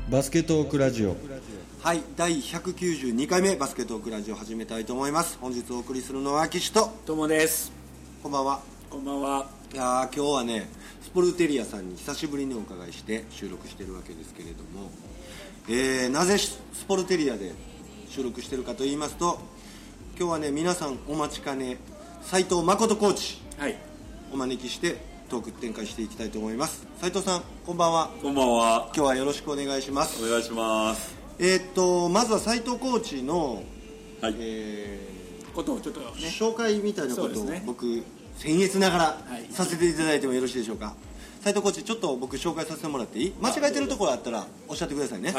バスケトークラジオ。 はい、第192回目バスケトークラジオ始めたいと思います。本日お送りするのは岸とともです。 こんばんは。 こんばんは。 いや今日はね、スポルテリアさんに久しぶりにお伺いして収録してるわけですけれども、なぜスポルテリアで収録してるかと言いますと、今日はね、皆さんお待ちかね斉藤誠コーチ、 はい、 お招きしてトーク展開していきたいと思います。斉藤さん、こんばんは。 こんばんは。 今日はよろしくお願いします。 お願いします。 まずは斉藤コーチの、 はい、 ことをちょっとね、 紹介みたいなことを、 ね、 僕僭越ながら、 はい、 させていただいてもよろしいでしょうか。斉藤コーチ、ちょっと僕紹介させてもらっていい？間違えてるところあったらおっしゃってくださいね。 はい、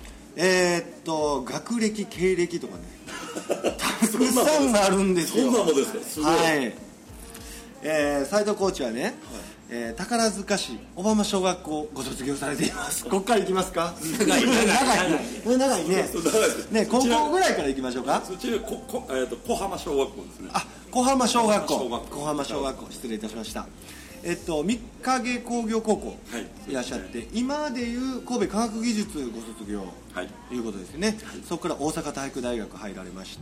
学歴経歴とかねたくさんあるんですよ。 そんなもんですか。すごい。 はい。斉藤コーチはね、宝塚市小浜小学校をご卒業されています。ここから行きますか？長いね。ね、高校ぐらいから行きましょうか。 そちら小浜小学校ですね。 あ、小浜小学校。小浜小学校、失礼いたしました。三影工業高校いらっしゃって、今でいう神戸科学技術ご卒業ということですね。そこから大阪体育大学入られまして、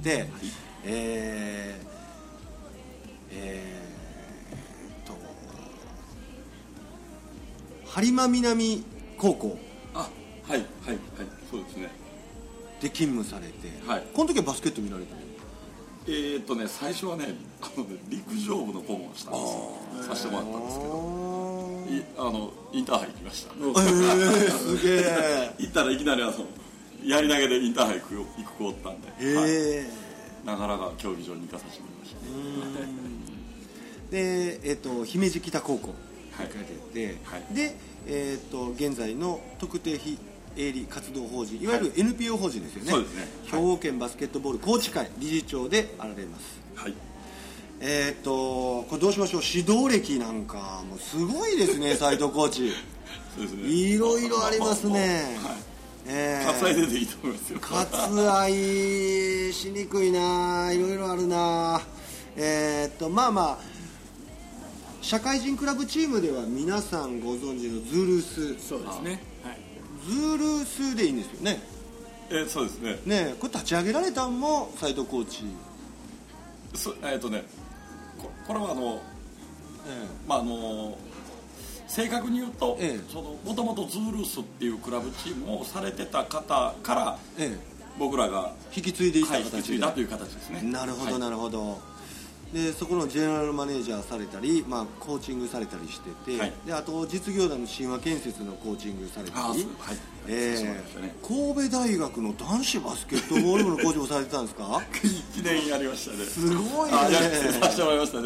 播磨南高校、 はい、そうですね。 で勤務されて、この時はバスケット見られたの？ 最初はね、陸上部の顧問をしたんですさせてもらったんですけど、インターハイ行きました。 すげえ。 行ったらいきなりやり投げでインターハイ行く子おったんで、なかなか競技場に行かさせてもらいましたね。 で、姫路北高校行かれて、で、現在の特定非営利活動法人、いわゆる NPO 法人ですよね。 そうですね。 兵庫県バスケットボールコーチ会理事長であられます。 はい。 これどうしましょう。指導歴なんかもうすごいですね斉藤コーチ。 そうですね。いろいろありますね。 割愛でいいと思いますよ。 割愛しにくいな、いろいろあるな。社会人クラブチームでは皆さんご存知のズルス。 そうですね。はい。 ズルスでいいんですよね。 そうですね。 ね、これ立ち上げられたのも斉藤コーチ。 これは正確に言うと、もともとズールスっていうクラブチームをされてた方から、僕らが引き継いでいった形で、 引き継いだという形ですね。 なるほど、なるほど。でそこのジェネラルマネージャーされたり、コーチングされたりしてて、であと実業団の神話建設のコーチングされたり、神戸大学の男子バスケットボール部のコーチもされてたんですか 1年やりましたね。 すごいね。 させてもらいましたね。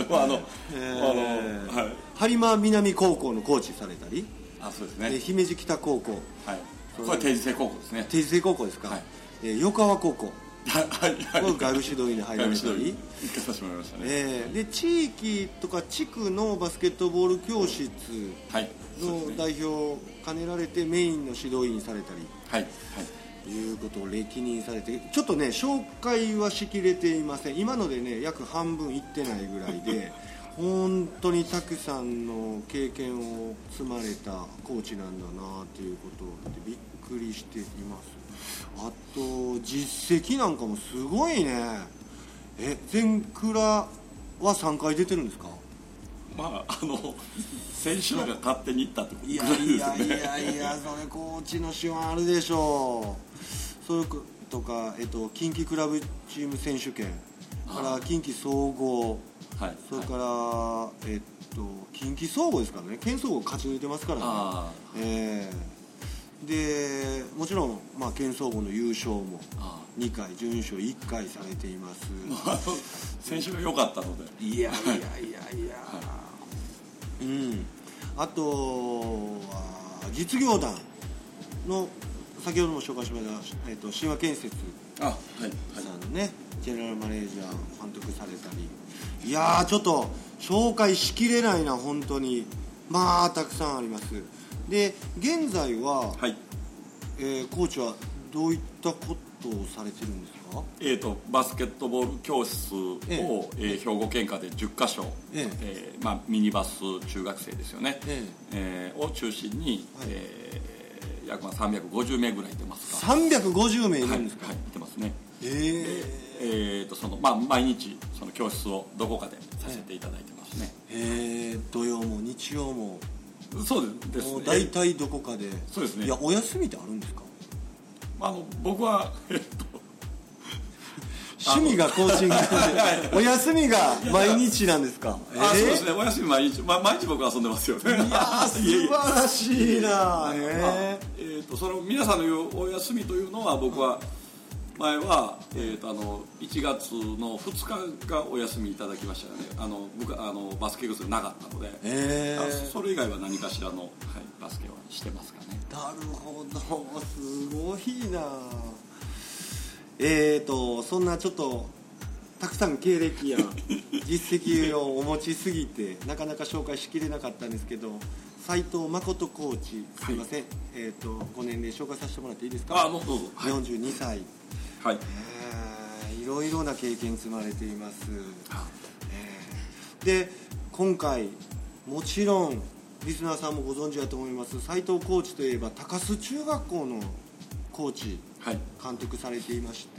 播磨南高校のコーチされたり、 そうですね。 で姫路北高校、 これ定時制高校ですね。 定時制高校ですか。横川高校、外部指導員に入られたり、で地域とか地区のバスケットボール教室の代表を兼ねられてメインの指導員されたり、いうことを歴任されて、ちょっとね紹介はしきれていません。今のでね約半分いってないぐらいで本当にたくさんの経験を積まれたコーチなんだなということでびっくりしています。あと実績なんかもすごいね。全クラは3回出てるんですか？ 選手が勝手に行ったってこといやそれコーチの手腕あるでしょう。それとか、近畿クラブチーム選手権から近畿総合、それから、近畿総合ですからね。県総合勝ち抜いてますからね。でもちろん、県総合の優勝も2回、準優勝1回されています。 選手が良かったので。 あとは実業団の先ほども紹介しました神話建設さんね、ジェネラルマネージャー監督されたり、ちょっと紹介しきれないな本当に。たくさんあります。で現在は、コーチはどういったことをされてるんですか？ バスケットボール教室を、兵庫県下で10カ所、ミニバス中学生ですよね、を中心に、 約350名ぐらいいてますか。 350名いるんですか。 はい、いてますね。毎日その教室をどこかでさせていただいてますね。 土曜も日曜も。 そうですね。 大体どこかで。 そうですね。 いや、お休みってあるんですか。 僕は趣味がコーチングでお休みが毎日なんですか。 そうですね。お休み毎日、毎日僕は遊んでますよね。 いや素晴らしいな。 その皆さんの言うお休みというのは、僕は前は1月の2日がお休みいただきましたよね。僕バスケ靴なかったので、それ以外は何かしらの、バスケをしてますかね。 なるほど、すごいな。そんなちょっとたくさん経歴や実績をお持ちすぎてなかなか紹介しきれなかったんですけど、斉藤誠コーチ、すいません、ご年齢紹介させてもらっていいですか。 どうぞ。 42歳、 はい、 いろいろな経験積まれています。で今回もちろんリスナーさんもご存知だと思います、斉藤コーチといえば高須中学校のコーチ、監督されていまして、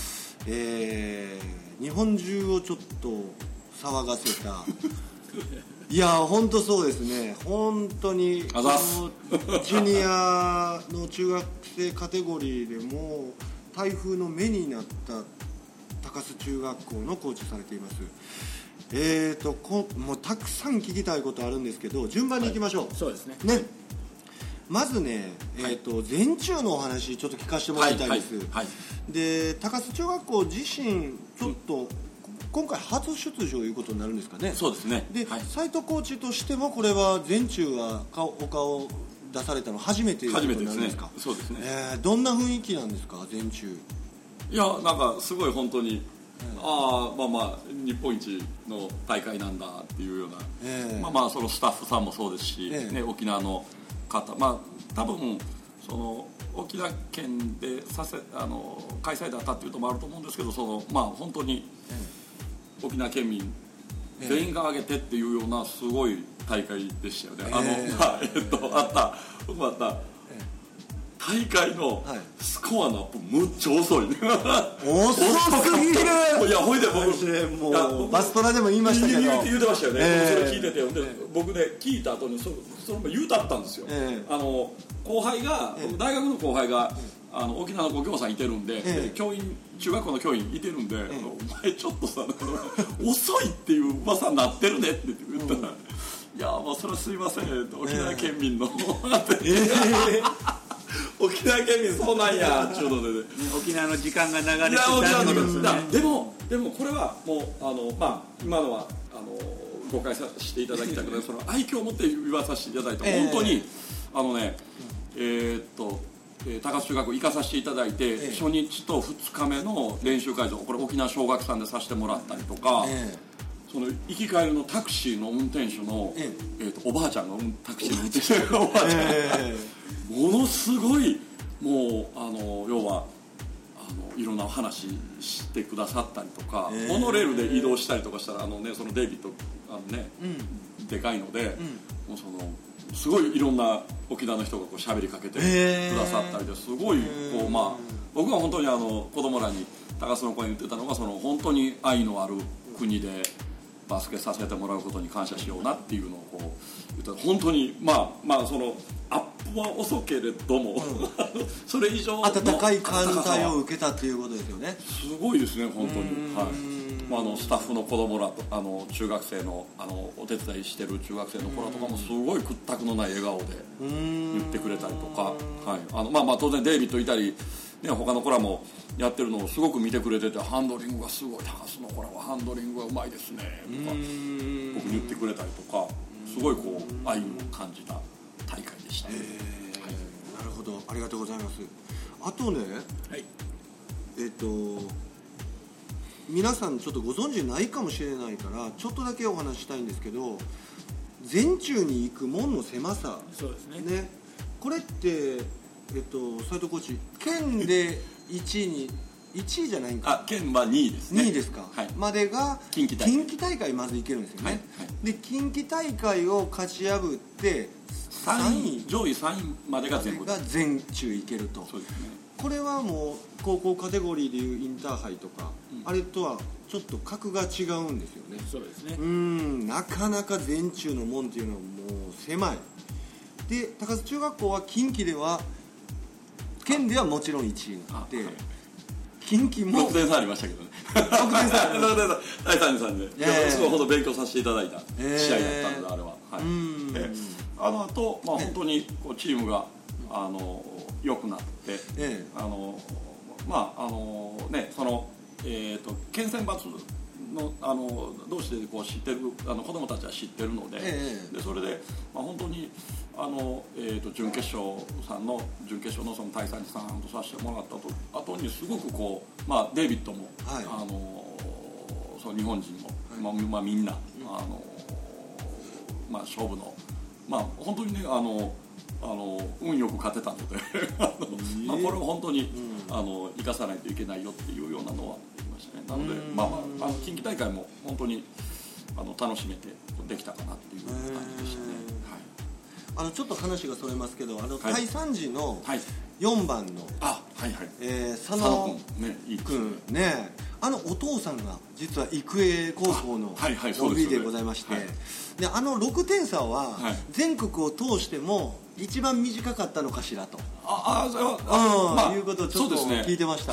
日本中をちょっと騒がせたいや本当そうですね。本当にジュニアの中学生カテゴリーでも台風の目になった高須中学校のコーチされています。もうたくさん聞きたいことあるんですけど、順番に行きましょう。 そうですね。 まずね、全中のお話ちょっと聞かせてもらいたいです。で高須中学校自身ちょっと、今回初出場ということになるんですかね。 そうですね。 で、斉藤コーチとしてもこれは全中はお顔出されたの初めてということになるんですか。 そうですね。 どんな雰囲気なんですか、全中。 いや、なんかすごい本当に、日本一の大会なんだっていうような、そのスタッフさんもそうですし、沖縄の方、多分その沖縄県で開催だったっていうのもあると思うんですけど、本当に沖縄県民全員が挙げてっていうようなすごい大会でしたよね。僕もあった大会のスコアのアップむっちゃ遅いね。 遅すぎる。 いや、ほいでもうバストラでも言いましたけど、 言ってましたよね。それ聞いてて、僕ね聞いた後にそれも言うたったんですよ。後輩が、大学の後輩が沖縄のご業さんいてるんで、教員、中学校の教員いてるんで、お前ちょっとさ遅いっていう噂になってるねって言ったら、いやもうそれはすいません、沖縄県民の沖縄県民そうなんやちゅうので、 沖縄の時間が流れてたんですね。でもこれはもう今のは誤解させていただきたくて、その愛嬌を持って言わさせていただいて、本当に高須中学校行かさせていただいて、初日と2日目の練習会場、これ沖縄小学さんでさせてもらったりとか、その行き帰りのタクシーの運転手の、おばあちゃんがタクシーの運転手のおばあちゃん、ものすごいもう要はいろんな話してくださったりとか、モノレールで移動したりとかしたらそのデイビッドでかいので、もうそのすごいいろんな沖縄の人がこう喋りかけてくださったりで、すごいこう僕は本当に子供らに高須の子に言ってたのが、その本当に愛のある国でバスケさせてもらうことに感謝しようなっていうのをこう言ったら、本当にそのアップは遅けれども、それ以上の温かい感謝を受けたっていうことですよね。 すごいですね本当に。スタッフの子供らと中学生のお手伝いしてる中学生の子らとかもすごい屈託のない笑顔で言ってくれたりとか、当然デイビッドいたり、他の子らもやってるのをすごく見てくれてて、ハンドリングがすごい、高須の子らはハンドリングがうまいですねとか僕言ってくれたりとか、すごいこう愛を感じた大会でした。なるほど、ありがとうございます。あとね、皆さんちょっとご存知ないかもしれないからちょっとだけお話したいんですけど、全中に行く門の狭さ、 そうですね。 これって斉藤コーチ、県で1位に 1位じゃないんか。 県は2位ですね。 2位ですか、はい、までが近畿大会まず行けるんですよね、はいはい、で近畿大会を勝ち破って3位上位3位までが全中行けると。 そうですね。 これはもう高校カテゴリーでいうインターハイとか、あれとはちょっと格が違うんですよね。 そうですね。 なかなか全中の門っていうのはもう狭い。で高津中学校は近畿では県ではもちろん1位になって、はい、近畿も 6点差ありましたけどね。 6点差第3で、すごいほど勉強させていただいた試合だったので、あれは、はい、あの後、本当にこうチームが良くなって、県選抜の同士でこう知ってる子どもたちは知ってるので、でそれで、本当に準決勝のその大佐さんとさせてもらった後にすごくこう、デイビッドも、はい、その日本人も、みんな、勝負の、本当にね運よく勝てたのでこれは本当に、生かさないといけないよっていうようなのは言いましたね。なので、近畿大会も本当に楽しめてできたかなっていう感じでしたね。 はい、ちょっと話がそれますけど、大三時の4番の、佐野君ね、お父さんが実は育英高校の OB でございまして、で6点差は全国を通しても一番短かったのかしらということをちょっと聞いてました。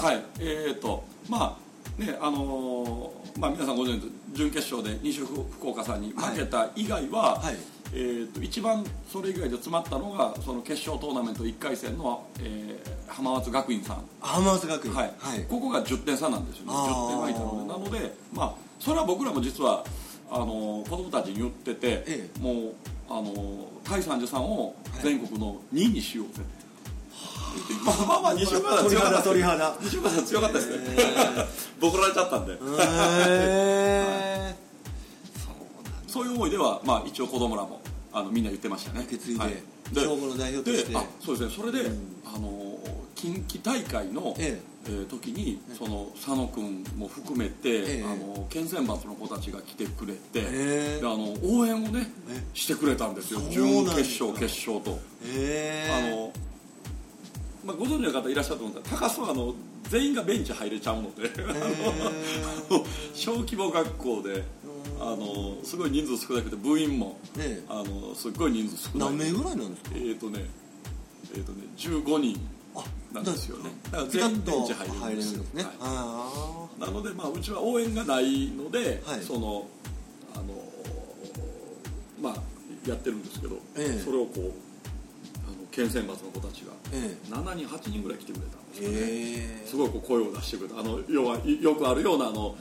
皆さんご存知準決勝で西福岡さんに負けた以外は、一番それ以外で詰まったのがその決勝トーナメント1回戦の、浜松学院さん。 浜松学院、 ここが10点差なんですよね。10点はいたので、なので、それは僕らも実は子供たちに言ってて、もう大三寺さんを全国の2位にしようぜって。西岡さん強かったですね。ボコられちゃったんで。そういう思いでは、一応子供らもみんな言ってましたね。 受け継いで、兵庫の代表として。 そうですね。それで、近畿大会の時にその佐野君も含めて県選抜の子たちが来てくれて、で応援をねしてくれたんですよ。準決勝決勝と。ご存知の方いらっしゃると思うんですが、高須は全員がベンチ入れちゃうので小規模学校ですごい人数少なくて部員もすごい人数少ない。 何名ぐらいなんですか ？15人なんですよね。だから全員ベンチ入れるんですよね。なのでうちは応援がないので、やってるんですけど、それをこう県選抜の子たちが7人8人ぐらい来てくれたんですよね。すごいこう声を出してくれた。要はよくあるようなこ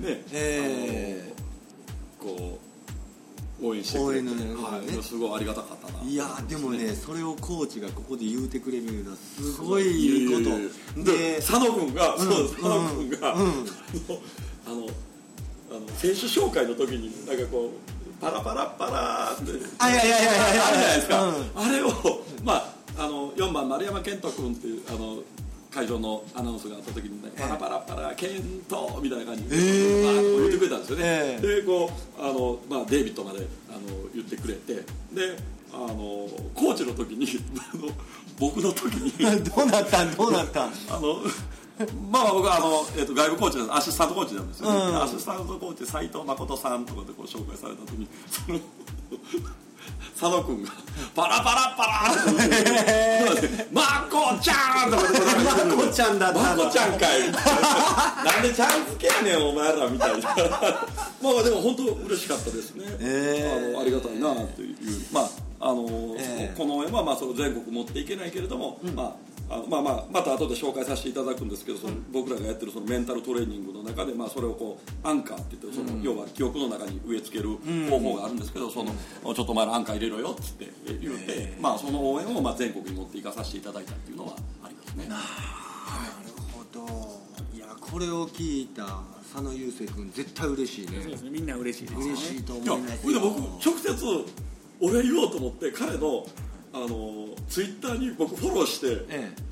う応援してくれて、すごいありがたかったな。 いやでもね、それをコーチがここで言うてくれるのはすごいいいことで、佐野君が選手紹介の時になんかこうパラパラパラってあるじゃないですか。あれを4番丸山健人君っていう会場のアナウンスがあった時に、パラパラパラ健人みたいな感じで言ってくれたんですよね。でこうデイビッドまで言ってくれて、でコーチの時に僕の時にどうなった僕は外部コーチアシスタントコーチなんですよね。アシスタントコーチ斉藤誠さんとかでこう紹介された時に佐野君がパラパラパラってマコちゃんとかマコちゃんだったマコちゃんかいなんでちゃん付けやねんお前らみたいなでも本当嬉しかったですね。ありがたいなというこの絵はその全国持っていけないけれども、また後で紹介させていただくんですけど、僕らがやってるそのメンタルトレーニングの中で、それをこうアンカーって言って要は記憶の中に植え付ける方法があるんですけど、ちょっとお前らアンカー入れろよって言って、その応援を全国に持っていかさせていただいたっていうのはありますね。 なるほど。いやこれを聞いた佐野雄星君絶対嬉しいね。 そうですね、みんな嬉しいですね。 嬉しいと思いますよ。 僕直接俺言おうと思って彼のツイッターに僕フォローして、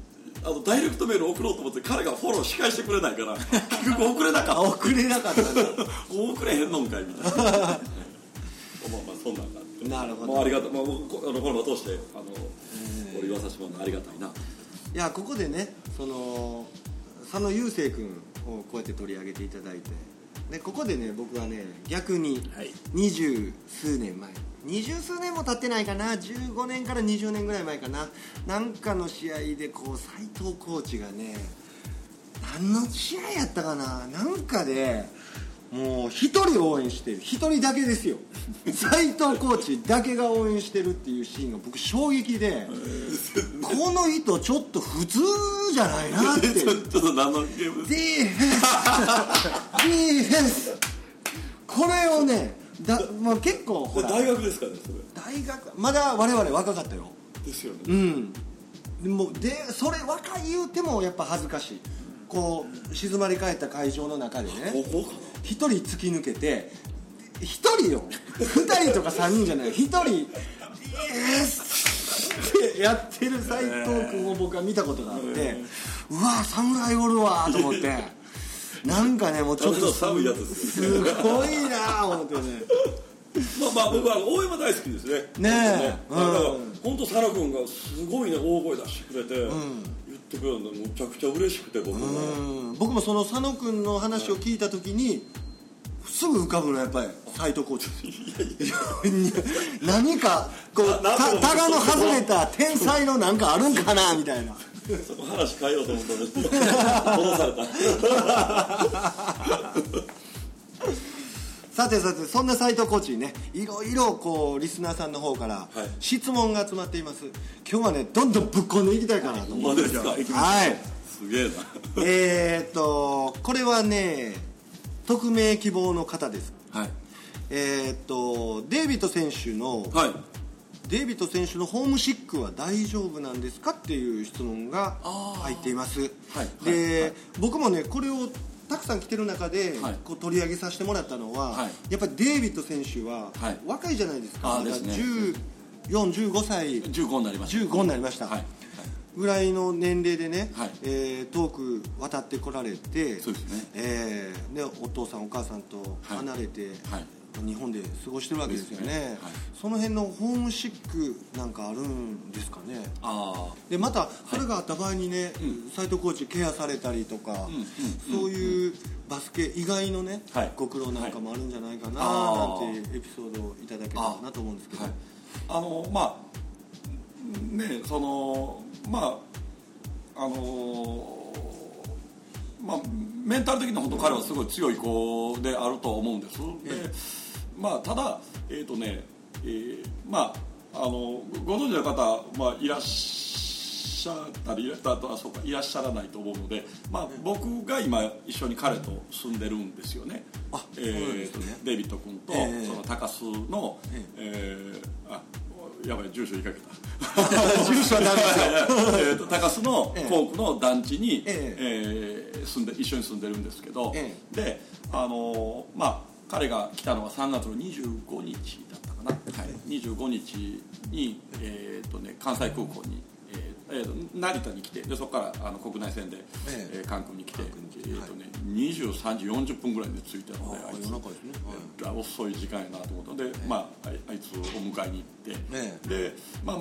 ダイレクトメール送ろうと思って彼がフォローし返してくれないから結局送れなかった送れなかったね送れへんのんかいみたいなまあそんなんがあって、 なるほど、 ありがたい、この場を通して俺言わさせてもらうのありがたいな。 いやここでね佐野雄星君をこうやって取り上げていただいて、でここでね僕はね逆に20数年前、20数年も経ってないかな、15年から20年ぐらい前かな、なんかの試合でこう斉藤コーチがね、何の試合やったかな、なんかでもう一人応援してる、一人だけですよ斉藤コーチだけが応援してるっていうシーンが僕衝撃でこの人ちょっと普通じゃないなってちょっと何のゲームディフェンスこれをねまあ、結構ほら大学ですかね、それ大学まだ我々若かったよですよね。 うんでそれ若い言うてもやっぱ恥ずかしい、こう静まり返った会場の中でね一人突き抜けて、一人よ二人とか三人じゃない、一人ってやってる斉藤君を僕は見たことがあって、うわ侍おるわと思ってなんかねもうちょっと寒いやつですすごいな思ってねまあ僕は応援は大好きですね。 ねえ、 だから本当佐野君がすごいね大声出してくれて、言ってくれるのむちゃくちゃ嬉しくて僕もその佐野君の話を聞いた時にすぐ浮かぶのやっぱり斉藤コーチ何かこうタガの外れた天才のなんかあるんかなみたいなその話変えようと思ったら戻されたさてそんな斉藤コーチにねいろいろこうリスナーさんの方から質問が集まっています。今日はねどんどんぶっ込んでいきたいかなと思うんですよ。はい、 すげえなこれはね匿名希望の方です。はい、デイビッド選手の、デイビッド選手のホームシックは大丈夫なんですかっていう質問が入っています。で、僕もねこれをたくさん来てる中で、こう取り上げさせてもらったのは、やっぱりデイビッド選手は若いじゃないですか。14、15歳 15になりました。 15になりました、ぐらいの年齢でね、遠く渡ってこられて、 そうですね、 でお父さんお母さんと離れて、日本で過ごしてるわけですよね。その辺のホームシックなんかあるんですかね。でまたそれがあった場合にね、斉藤コーチケアされたりとか、そういうバスケ以外のね、ご苦労なんかもあるんじゃないかななんてエピソードをいただけたらなと思うんですけど、 まあねそのメンタル的に本当彼はすごい強い子であると思うんです。でただご存知の方、いらっしゃったりいらっしゃらないと思うので、僕が今一緒に彼と住んでるんですよね。デイビッド君と、その高須の、やばい住所言いかけた住所はダメですよ高須の校区の団地に、一緒に住んでるんですけど、で彼が来たのは3月の25日だったかな、25日に、関西空港に、成田に来て、でそこから国内線で、関空に来て、23時40分ぐらいで着いたので、あいつ遅い時間やなと思ったので、あいつをお迎えに行って、で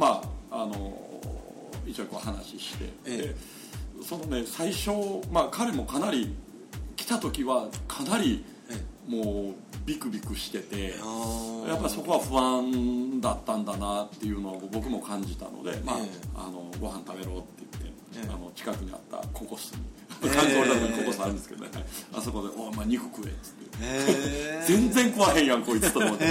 一応こう話して、でそのね最初、彼もかなり来た時はかなりもうビクビクしてて、やっぱりそこは不安だったんだなっていうのを僕も感じたので、ご飯食べろって言って、近くにあったココスに観光だとにココスあるんですけどね、あそこで「お前肉食え」っつって全然食わへんやんこいつと思って、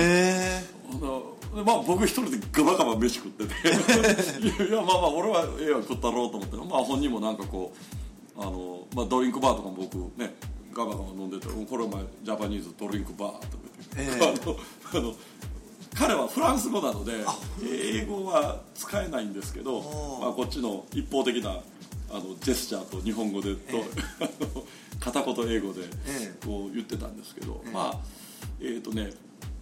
僕一人でガバガバ飯食ってていや俺はええやん食ったろうと思って、本人もなんかこうドリンクバーとかも僕ねガバガバ飲んでて、これお前ジャパニーズドリンクバーとか言って、彼はフランス語なので英語は使えないんですけど、こっちの一方的なジェスチャーと日本語で片言英語でこう言ってたんですけど、3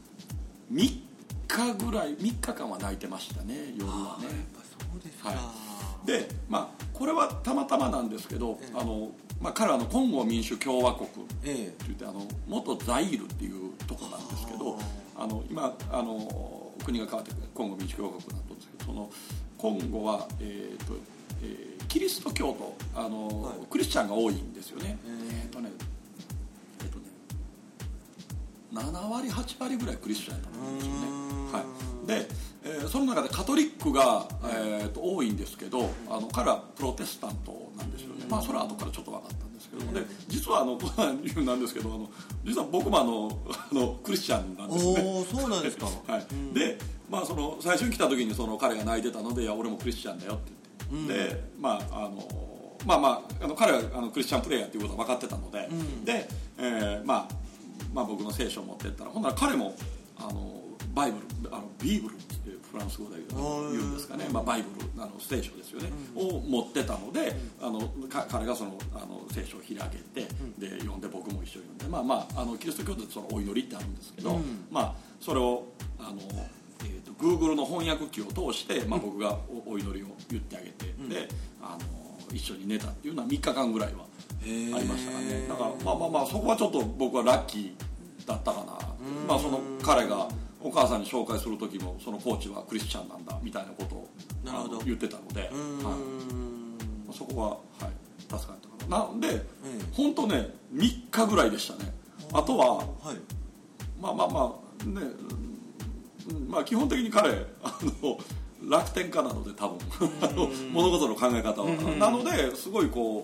日間は泣いてましたね、夜はね。 そうですか。 でこれはたまたま今なんですけど、彼はコンゴ民主共和国って言って、元ザイールっていうとこなんですけど、今国が変わってコンゴ民主共和国になったんですけど、そのコンゴは、キリスト教徒クリスチャンが多いんですよね。7割8割ぐらいクリスチャンだと思うんですよね。はい、で、その中でカトリックが、多いんですけど、彼はプロテスタントなんですよね。それは後からちょっと分かったんですけど、で実はなんですけど、実は僕もクリスチャンなんですね。 そうなんですか。 はい、で、その最初に来た時に彼が泣いてたので、いや俺もクリスチャンだよって言って、で彼はクリスチャンプレイヤーということは分かってたので、で、僕の聖書を持ってったら、ほんなら彼もバイブルビーブルってフランス語で言うんですかね、バイブル聖書ですよね、を持ってたので、彼がその聖書を開けて、で読んで、僕も一緒に読んで、キリスト教でそのお祈りってあるんですけど、それをGoogle の翻訳機を通して、僕がお祈りを言ってあげて、で一緒に寝たっていうのは3日間ぐらいはありましたからね。だからそこはちょっと僕はラッキーだったかな。その彼がお母さんに紹介する時も、そのコーチはクリスチャンなんだみたいなことを言ってたので、そこは、助かったかな。なんで、本当ね3日ぐらいでしたね。あとは、基本的に彼楽天家なので、多分物事の考え方は、なのですごいこ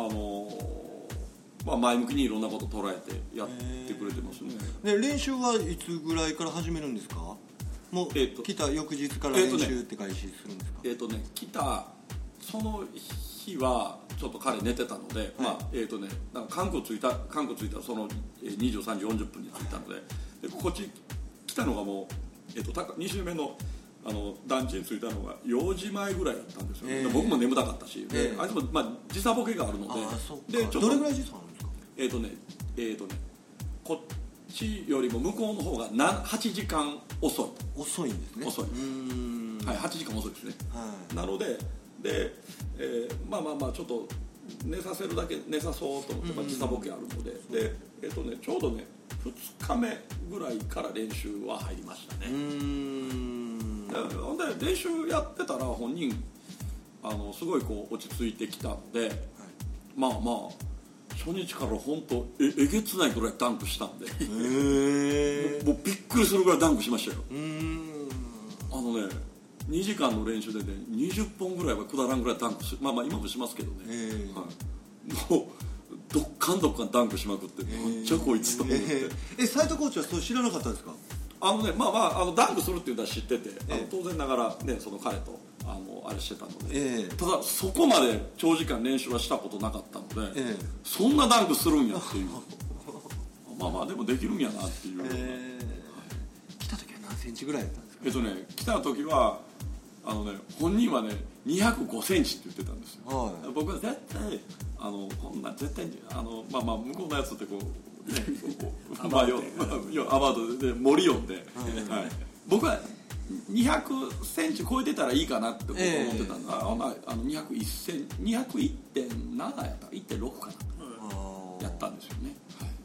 う前向きにいろんなことを捉えてやってくれてますね。 で、練習はいつぐらいから始めるんですか？もう、来た翌日から練習って開始するんですか？ 来たその日はちょっと彼寝てたので、韓国着いたその23時40分に着いたので、こっち来たのがもう、2週目の団地に着いたのが4時前ぐらいだったんですよ、ね。僕も眠たかったし、あいつも時差ボケがあるので、 でどれぐらい時差あるんですか？ こっちよりも向こうの方が8時間遅いんですね。 遅い、8時間遅いですね。なので、ちょっと寝させるだけ寝さそうと思って、時差ボケあるので、ちょうどね2日目ぐらいから練習は入りましたね。で練習やってたら本人すごいこう落ち着いてきたので、初日から本当えげつないぐらいダンクしたんでもうびっくりするぐらいダンクしましたよ。2時間の練習でね20本ぐらいはくだらんぐらいダンク今もしますけどね、もうどっかんダンクしまくって、めっちゃこいつと思って。 斉藤コーチはそれ知らなかったんですか？ ダンクするっていうのは知ってて、当然ながらね、その彼とあれしてたので、ただそこまで長時間練習はしたことなかったので、そんなダンクするんやっていうでもできるんやなっていう、 来た時は何センチぐらいだったんですか？ 来た時は本人はね205センチって言ってたんですよ。僕は絶対こんな絶対に向こうのやつってこうねアバウトで森読んで、僕は200センチ超えてたらいいかなって僕は思ってたんだ。201センチ201.7やった1.6かな、やったんですよね。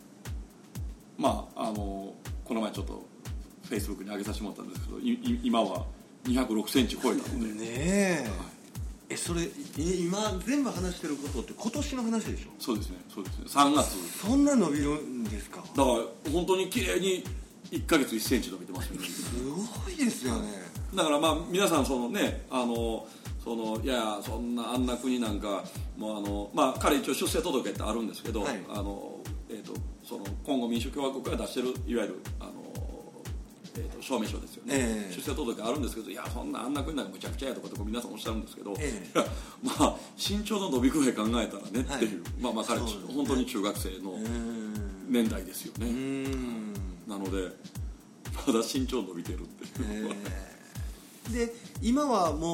この前ちょっとフェイスブックに上げさせてもらったんですけど、今は206センチ超えたのでねえ、それ今全部話してることって今年の話でしょ？ そうですね3月。 そんな伸びるんですか？ だから本当に綺麗に1ヶ月1センチ伸びてますよね。 すごいですよね。 だから皆さんそのねいやそんなあんな国なんかもう彼一応出生届ってあるんですけど、そのコンゴ民主共和国が出してるいわゆる証明書ですよね、出生届あるんですけど、いやそんなあんな国なんかむちゃくちゃやとかって皆さんおっしゃるんですけど、いや身長の伸び具合考えたらねっていう、彼本当に中学生の年代ですよね。なのでまだ身長伸びてるっていう、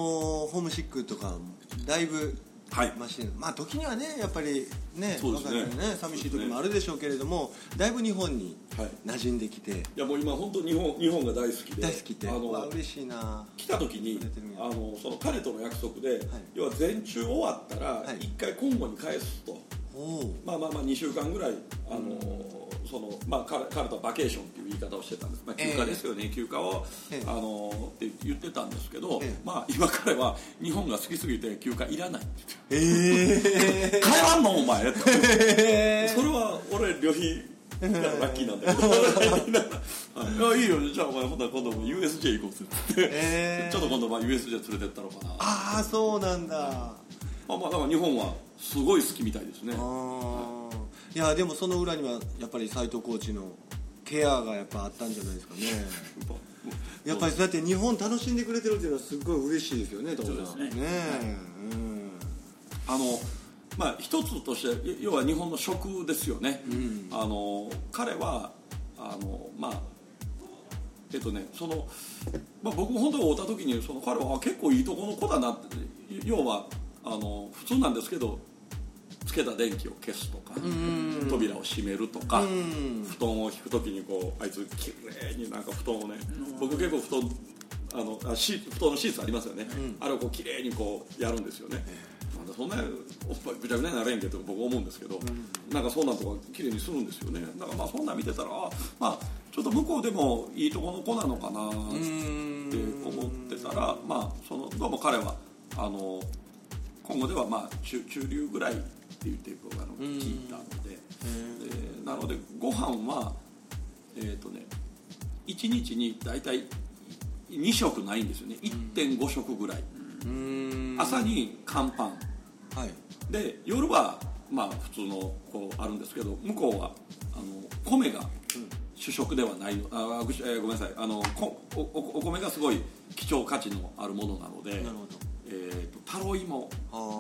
で今はもうホームシックとかだいぶまして、まあ時にはねやっぱりね若いからね寂しい時もあるでしょうけれども、だいぶ日本に馴染んできて、いやもう今本当日本が大好きで、 嬉しいな。 来た時にその彼との約束で、要は全中終わったら1回コンゴに返すと、まあ2週間ぐらい彼とはバケーションっていう言い方をしてたんです、休暇ですよね、休暇をって言ってたんですけど、今彼は日本が好きすぎて休暇いらないって言って帰らんのお前ってそれは俺旅費ラッキーなんだけどいいよ、じゃあお前今度 USJ 行こうって、ちょっと今度USJ 連れてったのかな。 ああそうなんだ。 だから日本はすごい好きみたいですね。 いやでもその裏にはやっぱり斉藤コーチのケアがやっぱあったんじゃないですかねやっぱりそうやって日本楽しんでくれてるっていうのはすごい嬉しいですよね。 そうですね。一つとして要は日本の食ですよね。彼は僕も本当に会った時に彼は結構いいとこの子だなって、要は普通なんですけどつけた電気を消すとか扉を閉めるとか布団を引く時にあいつきれいになんか布団をね、僕結構布団のシーツありますよね、あれをきれいにやるんですよね。そんなおっぱいぐちゃぐちゃになれんけど僕思うんですけど、なんかそんなんとかきれいにするんですよね。だからそんなん見てたらちょっと向こうでもいいとこの子なのかなって思ってたら、どうも彼は今後では中流ぐらいって言って聞いたので、なのでご飯は1日に大体2食ないんですよね。 1.5 食ぐらい。朝に乾パン、で夜は普通のあるんですけど、向こうは米が主食ではないの。ごめんなさい、お米がすごい貴重価値のあるものなので、タロイモ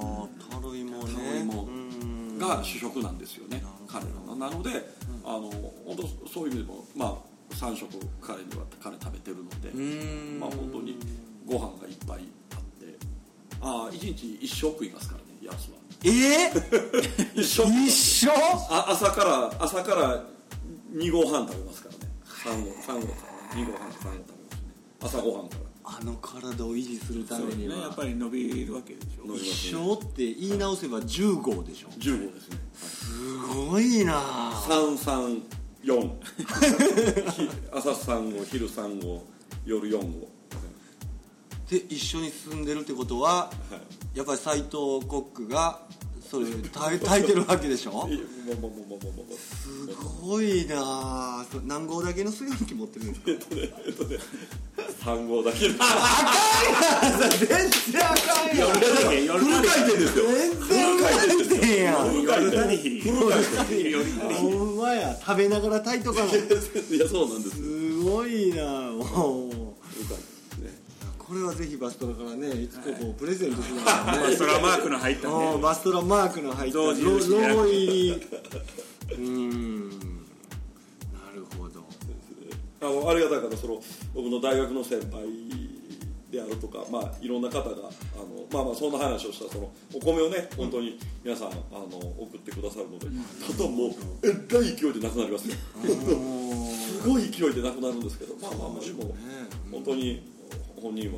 が主食なんですよね、彼らの。なので本当そういう意味でも3食彼食べてるので、本当にご飯がいっぱいあって、1日1食食いますからね、やつは。一生朝から2合半食べますからね。3合から2合半3合食べますね、朝ごはんから。 体を維持するためには、 やっぱり伸びるわけでしょ。 一生って言い直せば10合でしょ。 10合ですね。 すごいな。 334朝3合、昼3合、夜4合で一緒に住んでるってことは、やっぱり斉藤コックがそれ炊いてるわけでしょ。すごいな。何合だけの炊飯器持ってるんですか。 3合だけの。 あかんやん。全然あかんやん。 フル回転ですよ。 全然フル回転やん。 フル回転。 ほんまや。食べながら炊いとかの。いや、そうなんです。 すごいな。もうこれはぜひバストラからね、いつかプレゼントしながらね、 バストラマークの入ったね、 バストラマークの入ったロゴ入り。なるほど。 ありがたい方、僕の大学の先輩であるとか、いろんな方がそんな話をした、お米をね、本当に皆さん送ってくださるので、ただもうえらい勢いでなくなりますよ。すごい勢いでなくなるんですけど、でも本当に本人は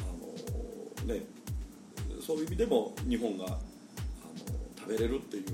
そういう意味でも日本が食べれるっていう、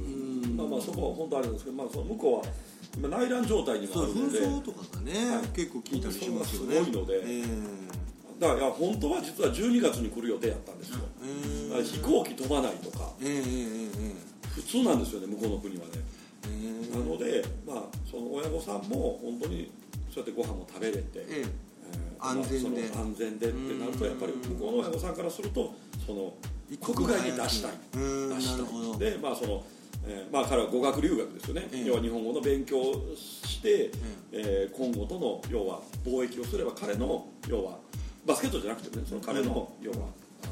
そこは本当あるんですけど、その向こうは今内乱状態にもあるので、 紛争とかがね、結構聞いたりしますよね。 すごいので、だから本当は実は12月に来る予定やったんですよ。飛行機飛ばないとか、普通なんですよね、向こうの国はね。なので、その親御さんも本当にそうやってご飯も食べれて、 安全でってなると、やっぱり向こうの親御さんからすると国外に出したい。で、彼は語学留学ですよね。要は日本語の勉強をして、今後との要は貿易をすれば、彼の要はバスケットじゃなくてね、彼の要は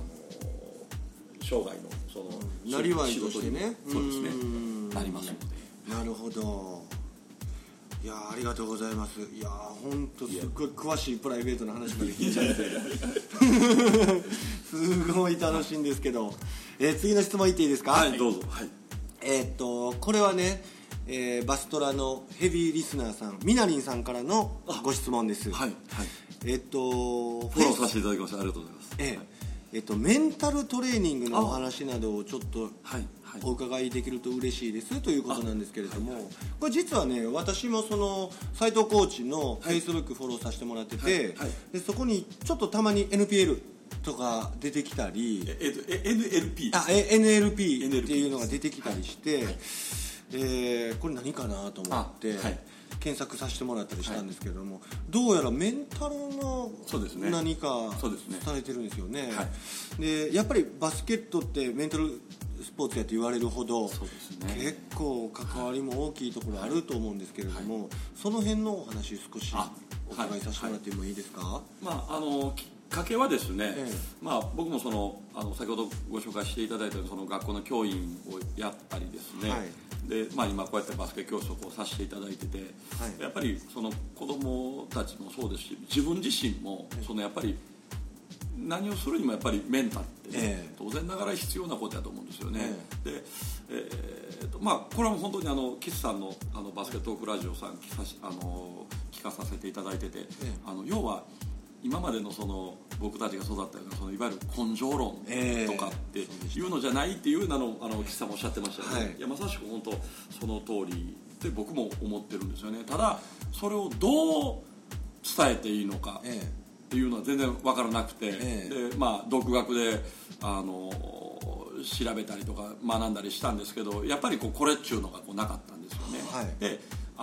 生涯のなりわいとしてね、 そうですね、なりますので。 なるほど。いや、ありがとうございます。いや、本当すっごい詳しいプライベートな話まで聞いちゃってすごい楽しいんですけど、 次の質問いっていいですか？ はい、どうぞ。はい、 これはね、バストラのヘビーリスナーさんみなりんさんからのご質問です。 はい、はい、 フォローさせていただきましてありがとうございます。 メンタルトレーニングのお話などをちょっとお伺いできると嬉しいですということなんですけれども、これ実はね、私もその斉藤コーチの Facebook フォローさせてもらってて、でそこにちょっとたまに NPL とか出てきたり、 NLP NLP っていうのが出てきたりして、これ何かなと思って検索させてもらったりしたんですけれども、どうやらメンタルの何かされてるんですよね。でやっぱりバスケットってメンタルスポーツやって言われるほど、結構関わりも大きいところあると思うんですけれども、その辺のお話少しお伺いさせてもらってもいいですか？ きっかけはですね、僕も先ほどご紹介していただいたその学校の教員をやったりですね、で今こうやってバスケ教室をさせていただいてて、やっぱりその子どもたちもそうですし、自分自身もそのやっぱり何をするにもやっぱりメンタルって、当然ながら必要なことだと思うんですよね。で、これは本当に岸さんのバスケットークラジオさん聞かさせていただいてて、要は今までのその僕たちが育ったようなそのいわゆる根性論とかっていうのじゃないっていうのを岸さんもおっしゃってましたよね。いやまさしく本当その通りで僕も思ってるんですよね。ただそれをどう伝えていいのかっていうのは全然分からなくて、で独学で調べたりとか学んだりしたんですけど、やっぱりこれっちゅうのがなかったんですよね。で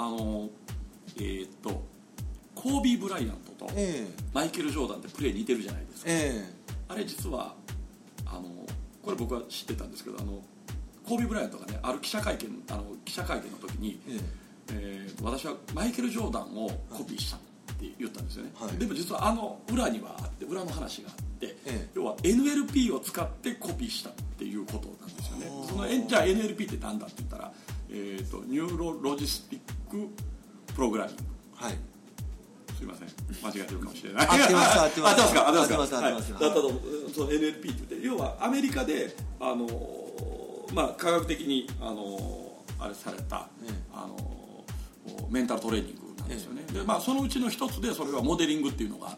コービー・ブライアントとマイケル・ジョーダンってプレー似てるじゃないですか。あれ実はこれ僕は知ってたんですけど、コービー・ブライアントがね、ある記者会見の時に、私はマイケル・ジョーダンをコピーしたって言ったんですよね。でも実は裏にはあって、裏の話があって、要は NLP を使ってコピーしたっていうことなんですよね。じゃあ NLP って何だって言ったら、ニューロロジスティックプログラミング。すいません、間違ってるかもしれない。合ってますか？だとその NLP って言って、要はアメリカで科学的にあれされたメンタルトレーニングなんですよね。でそのうちの一つでそれはモデリングっていうのがあって、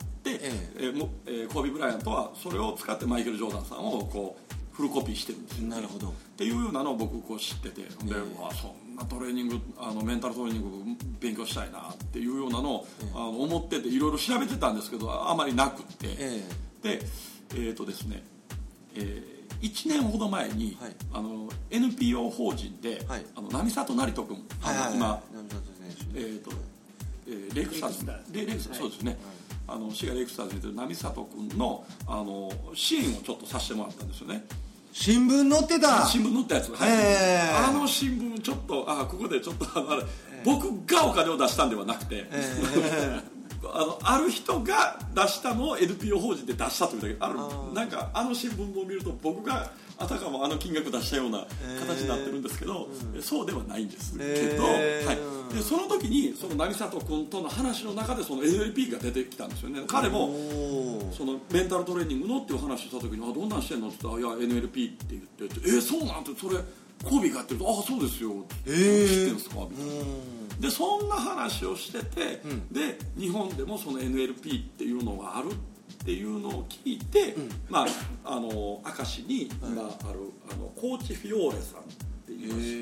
コービー・ブライアントはそれを使ってマイケル・ジョーダンさんをフルコピーしてるんですよ、 なるほど。 っていうようなのを僕知ってて、でそんなトレーニングメンタルトレーニング勉強したいなっていうようなのを思ってていろいろ調べてたんですけど、あまりなくって、でですね、1年ほど前に、NPO 法人で、並里成人君、今レイクスターズそうですね、滋賀レイクスターズにいてる並里君の支援をちょっとさせてもらったんですよね。 新聞載ってた新聞載ったやつ、新聞ちょっとここでちょっと僕がお金を出したんではなくて、ある人が出したのを NPO 法人で出したというだけなんか新聞を見ると僕があたかも金額出したような形になってるんですけど、そうではないんですけど、でその時にその成里君との話の中でその NLP が出てきたんですよね。彼もそのメンタルトレーニングのっていう話をした時にどんなんしてんのって言ったら、いや NLP って言ってそうなんて、それコービーがやってると、そうですよ、知ってんですかみたいな。でそんな話をしてて、で日本でもその NLP っていうのがあるっていうのを聞いて、明石に今あるコーチフィオーレさんって言いまして、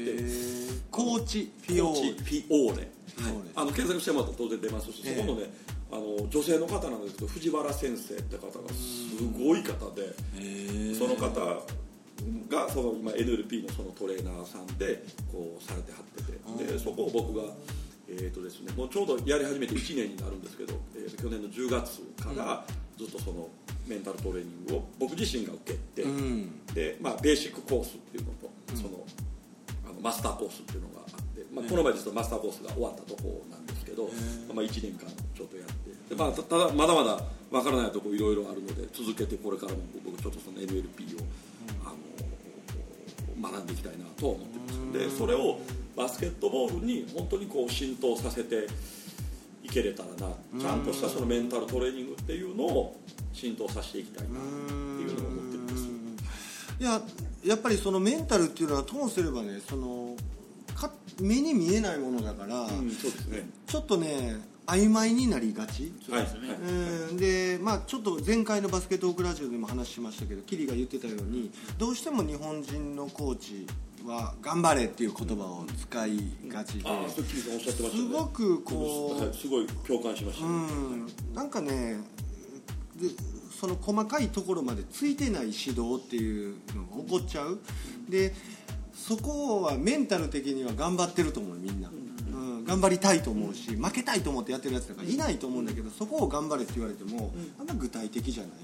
コーチフィオーレ、 検索してもらったら当然出ますし、そこのね女性の方なんですけど、藤原先生って方がすごい方で、その方がその今 NLP のそのトレーナーさんでされてはってて、でそこを僕がですね、もうちょうどやり始めて1年になるんですけど、去年の10月からずっとそのメンタルトレーニングを僕自身が受けて、でベーシックコースっていうのと、そのマスターコースっていうのがあって、この前実はマスターコースが終わったところなんですけど、1年間ちょっとやって、でただまだまだわからないところいろいろあるので、続けてこれからも僕ちょっとその NLP を学んでいきたいなと思ってます。でそれをバスケットボールに本当に浸透させていけれたらな、ちゃんとしたそのメンタルトレーニングっていうのを浸透させていきたいなっていうのを思ってるんです。 いややっぱりそのメンタルっていうのはともすればね、目に見えないものだから、 そうですね、 ちょっとね曖昧になりがち。 そうですね。 でちょっと前回のバスケットオークラジオでも話しましたけど、キリが言ってたように、どうしても日本人のコーチは頑張れっていう言葉を使いがちで、すごくこう、 すごい共感しました、 なんかね、でその細かいところまでついてない指導っていうのが起こっちゃう。でそこはメンタル的には頑張ってると思う、みんな、頑張りたいと思うし、負けたいと思ってやってるやつだからいないと思うんだけど、そこを頑張れって言われてもあんま具体的じゃない。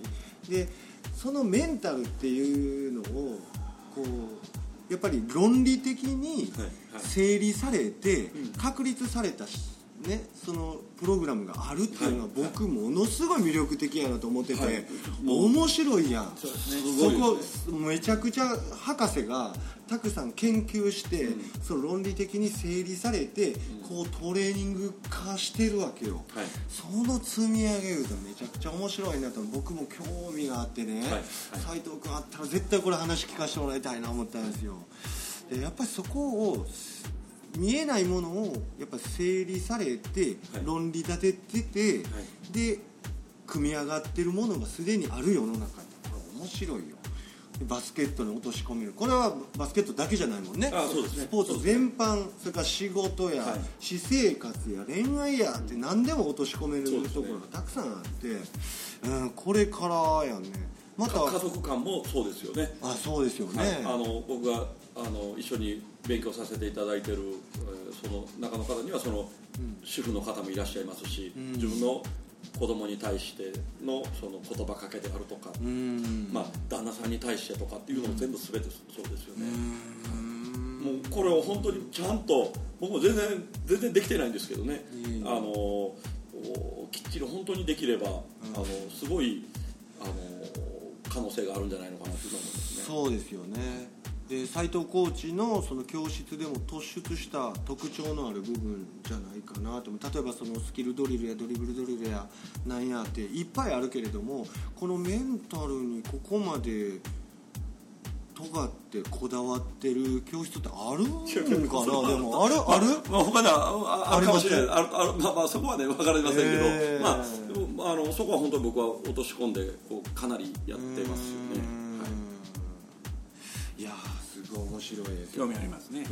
でそのメンタルっていうのをこうやっぱり論理的に整理されて確立されたね、そのプログラムがあるっていうのは僕ものすごい魅力的やなと思ってて、面白いやん。そこめちゃくちゃ博士がたくさん研究して、その論理的に整理されてこうトレーニング化してるわけよ、その積み上げるとめちゃくちゃ面白いなと僕も興味があってね、斉藤君あったら絶対これ話聞かせてもらいたいなと思ったんですよ。でやっぱりそこを見えないものをやっぱ整理されて、論理立ててて、で組み上がってるものがすでにある世の中って、これ面白いよ。バスケットに落とし込める、これはバスケットだけじゃないもんね。 そうですね、 スポーツ全般、それから仕事や、私生活や恋愛やって何でも落とし込めるところがたくさんあって、これからやんね。 また家族間もそうですよね。 そうですよね、 僕が一緒に勉強させていただいている、その中の方にはその、主婦の方もいらっしゃいますし、自分の子供に対してのその言葉かけであるとか、旦那さんに対してとかっていうのも全部全てそうですよね。もうこれを本当にちゃんと僕も全然できてないんですけどね、きっちり本当にできれば、すごい可能性があるんじゃないのかなと思いますね。 そうですよね。で斉藤コーチのその教室でも突出した特徴のある部分じゃないかなと。例えばそのスキルドリルやドリブルドリルやなんやっていっぱいあるけれども、このメンタルにここまで尖ってこだわってる教室ってあるんかな。でもある他ではあるかもしれない。そこはね分かりませんけど、そこは本当に僕は落とし込んでこうかなりやってますよね。 いやすごい面白いです。 興味ありますね。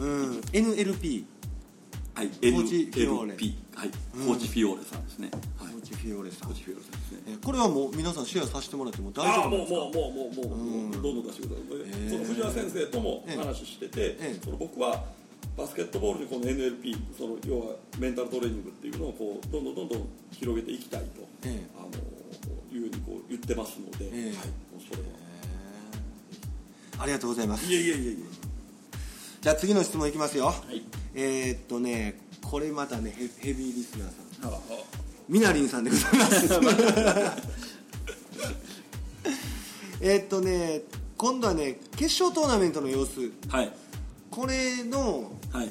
NLP、 はい、コーチフィオーレ、はい、コーチフィオーレさんですね。 コーチフィオーレさん、 コーチフィオーレさんですね。 これはもう皆さんシェアさせてもらっても大丈夫ですか？ もうどんどん出してください。その藤原先生とも話してて、その僕はバスケットボールにこの NLP、その要はメンタルトレーニングっていうのをこうどんどん広げていきたいと、いうふうにこう言ってますので、はい、もうそれは。 ありがとうございます。 いえ。 じゃあ次の質問いきますよ。はい、これまたねヘビーリスナーさん、みなりんさんでございます今度はね決勝トーナメントの様子、 はい、 これの、はい、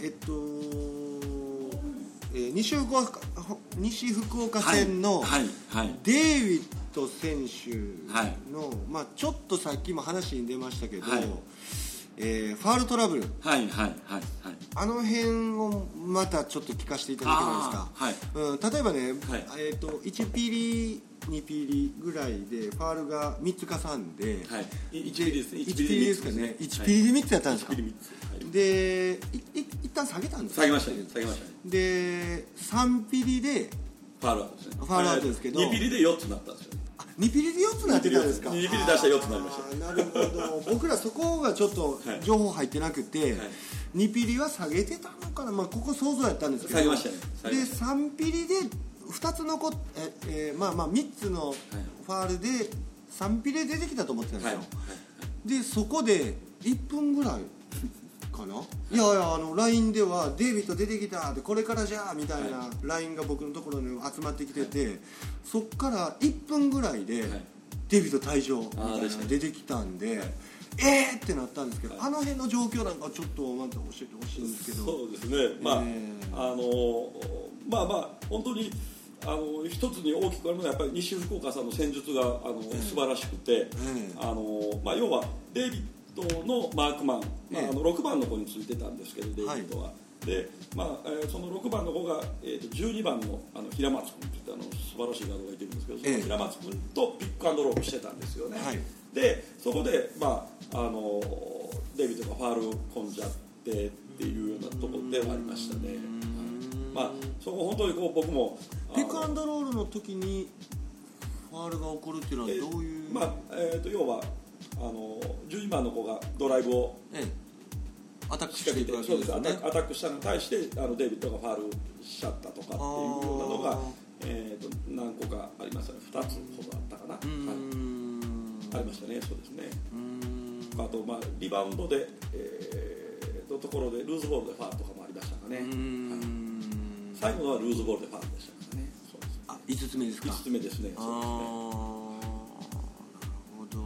西福岡戦のデイビッド選手の、ちょっとさっきも話に出ましたけど、ファールトラブル、あの辺をまたちょっと聞かせていただけないですか。例えばね、1ピリ2ピリぐらいでファールが3つかさんで、 1ピリですね。 1ピリですかね。1ピリで3つやったんですか。で一旦下げたんですか。 下げましたね。 で3ピリでファールアウトですね。 ファールアウトですけど、 2ピリで4つになったんですよね。 2ピリで4つになってたんですか。 2ピリ出したら4つになりました。 なるほど。僕らそこがちょっと情報入ってなくて、2ピリは下げてたのかな。ここ想像やったんですけど、 下げましたね。 で3ピリで2つ残って、3つのファールで3ピリで出てきたと思ってたんですよ。でそこで1分ぐらいかな。いや LINE ではデイビッド出てきたでこれからじゃあみたいな LINE が僕のところに集まってきてて、そっから1分ぐらいでデイビッド退場みたいなのが出てきたんで、ってなったんですけど、あの辺の状況なんかちょっとまた教えてほしいんですけど。 そうですね。本当に一つに大きくあるのはやっぱり西福岡さんの戦術が素晴らしくて、要はデイビットのマークマン、6番の子についてたんですけど、デイビッドは。でその6番の子が、12番の平松君といって素晴らしいガードがいてるんですけど、その平松君とピックアンドロールしてたんですよね。でそこで、デイビッドがファール込んじゃってっていうようなところではありましたね。そこ本当に僕もピックアンドロールの時にファールが起こるっていうのはどういう、 要は12番の子がドライブを、 アタックしていたわけですよね。 アタックしたのに対してデイビッドがファールしちゃったとかっていうようなのが、何個かありましたね。2つほどあったかな。ありましたね。そうですね。あとリバウンドで、ところでルーズボールでファールとかもありましたかね。最後のはルーズボールでファールでしたからね。そうです。 5つ目ですか。 5つ目ですね。 なるほど。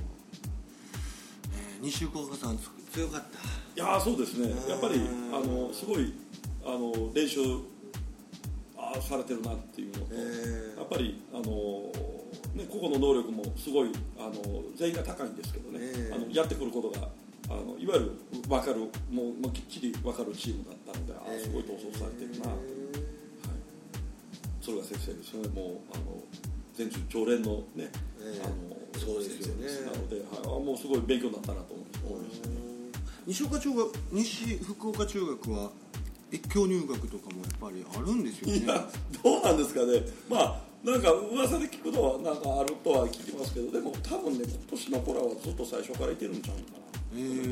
西福岡さん強かった。 いやそうですね。やっぱりすごい練習されてるなっていうのと、やっぱり個々の能力もすごい全員が高いんですけどね。やってくることがいわゆる分かるもうきっちり分かるチームだったので、すごい統率されてるなと。それが先生ですよね。もう全中常連のね、 そうですよね。 なので、もうすごい勉強になったなと思いましたね。 西福岡中学は越境入学とかもやっぱりあるんですよね。 いやどうなんですかね。なんか噂で聞くのはなんかあるとは聞きますけど、でも多分ね、今年の子らはずっと最初からいてるんちゃうかな。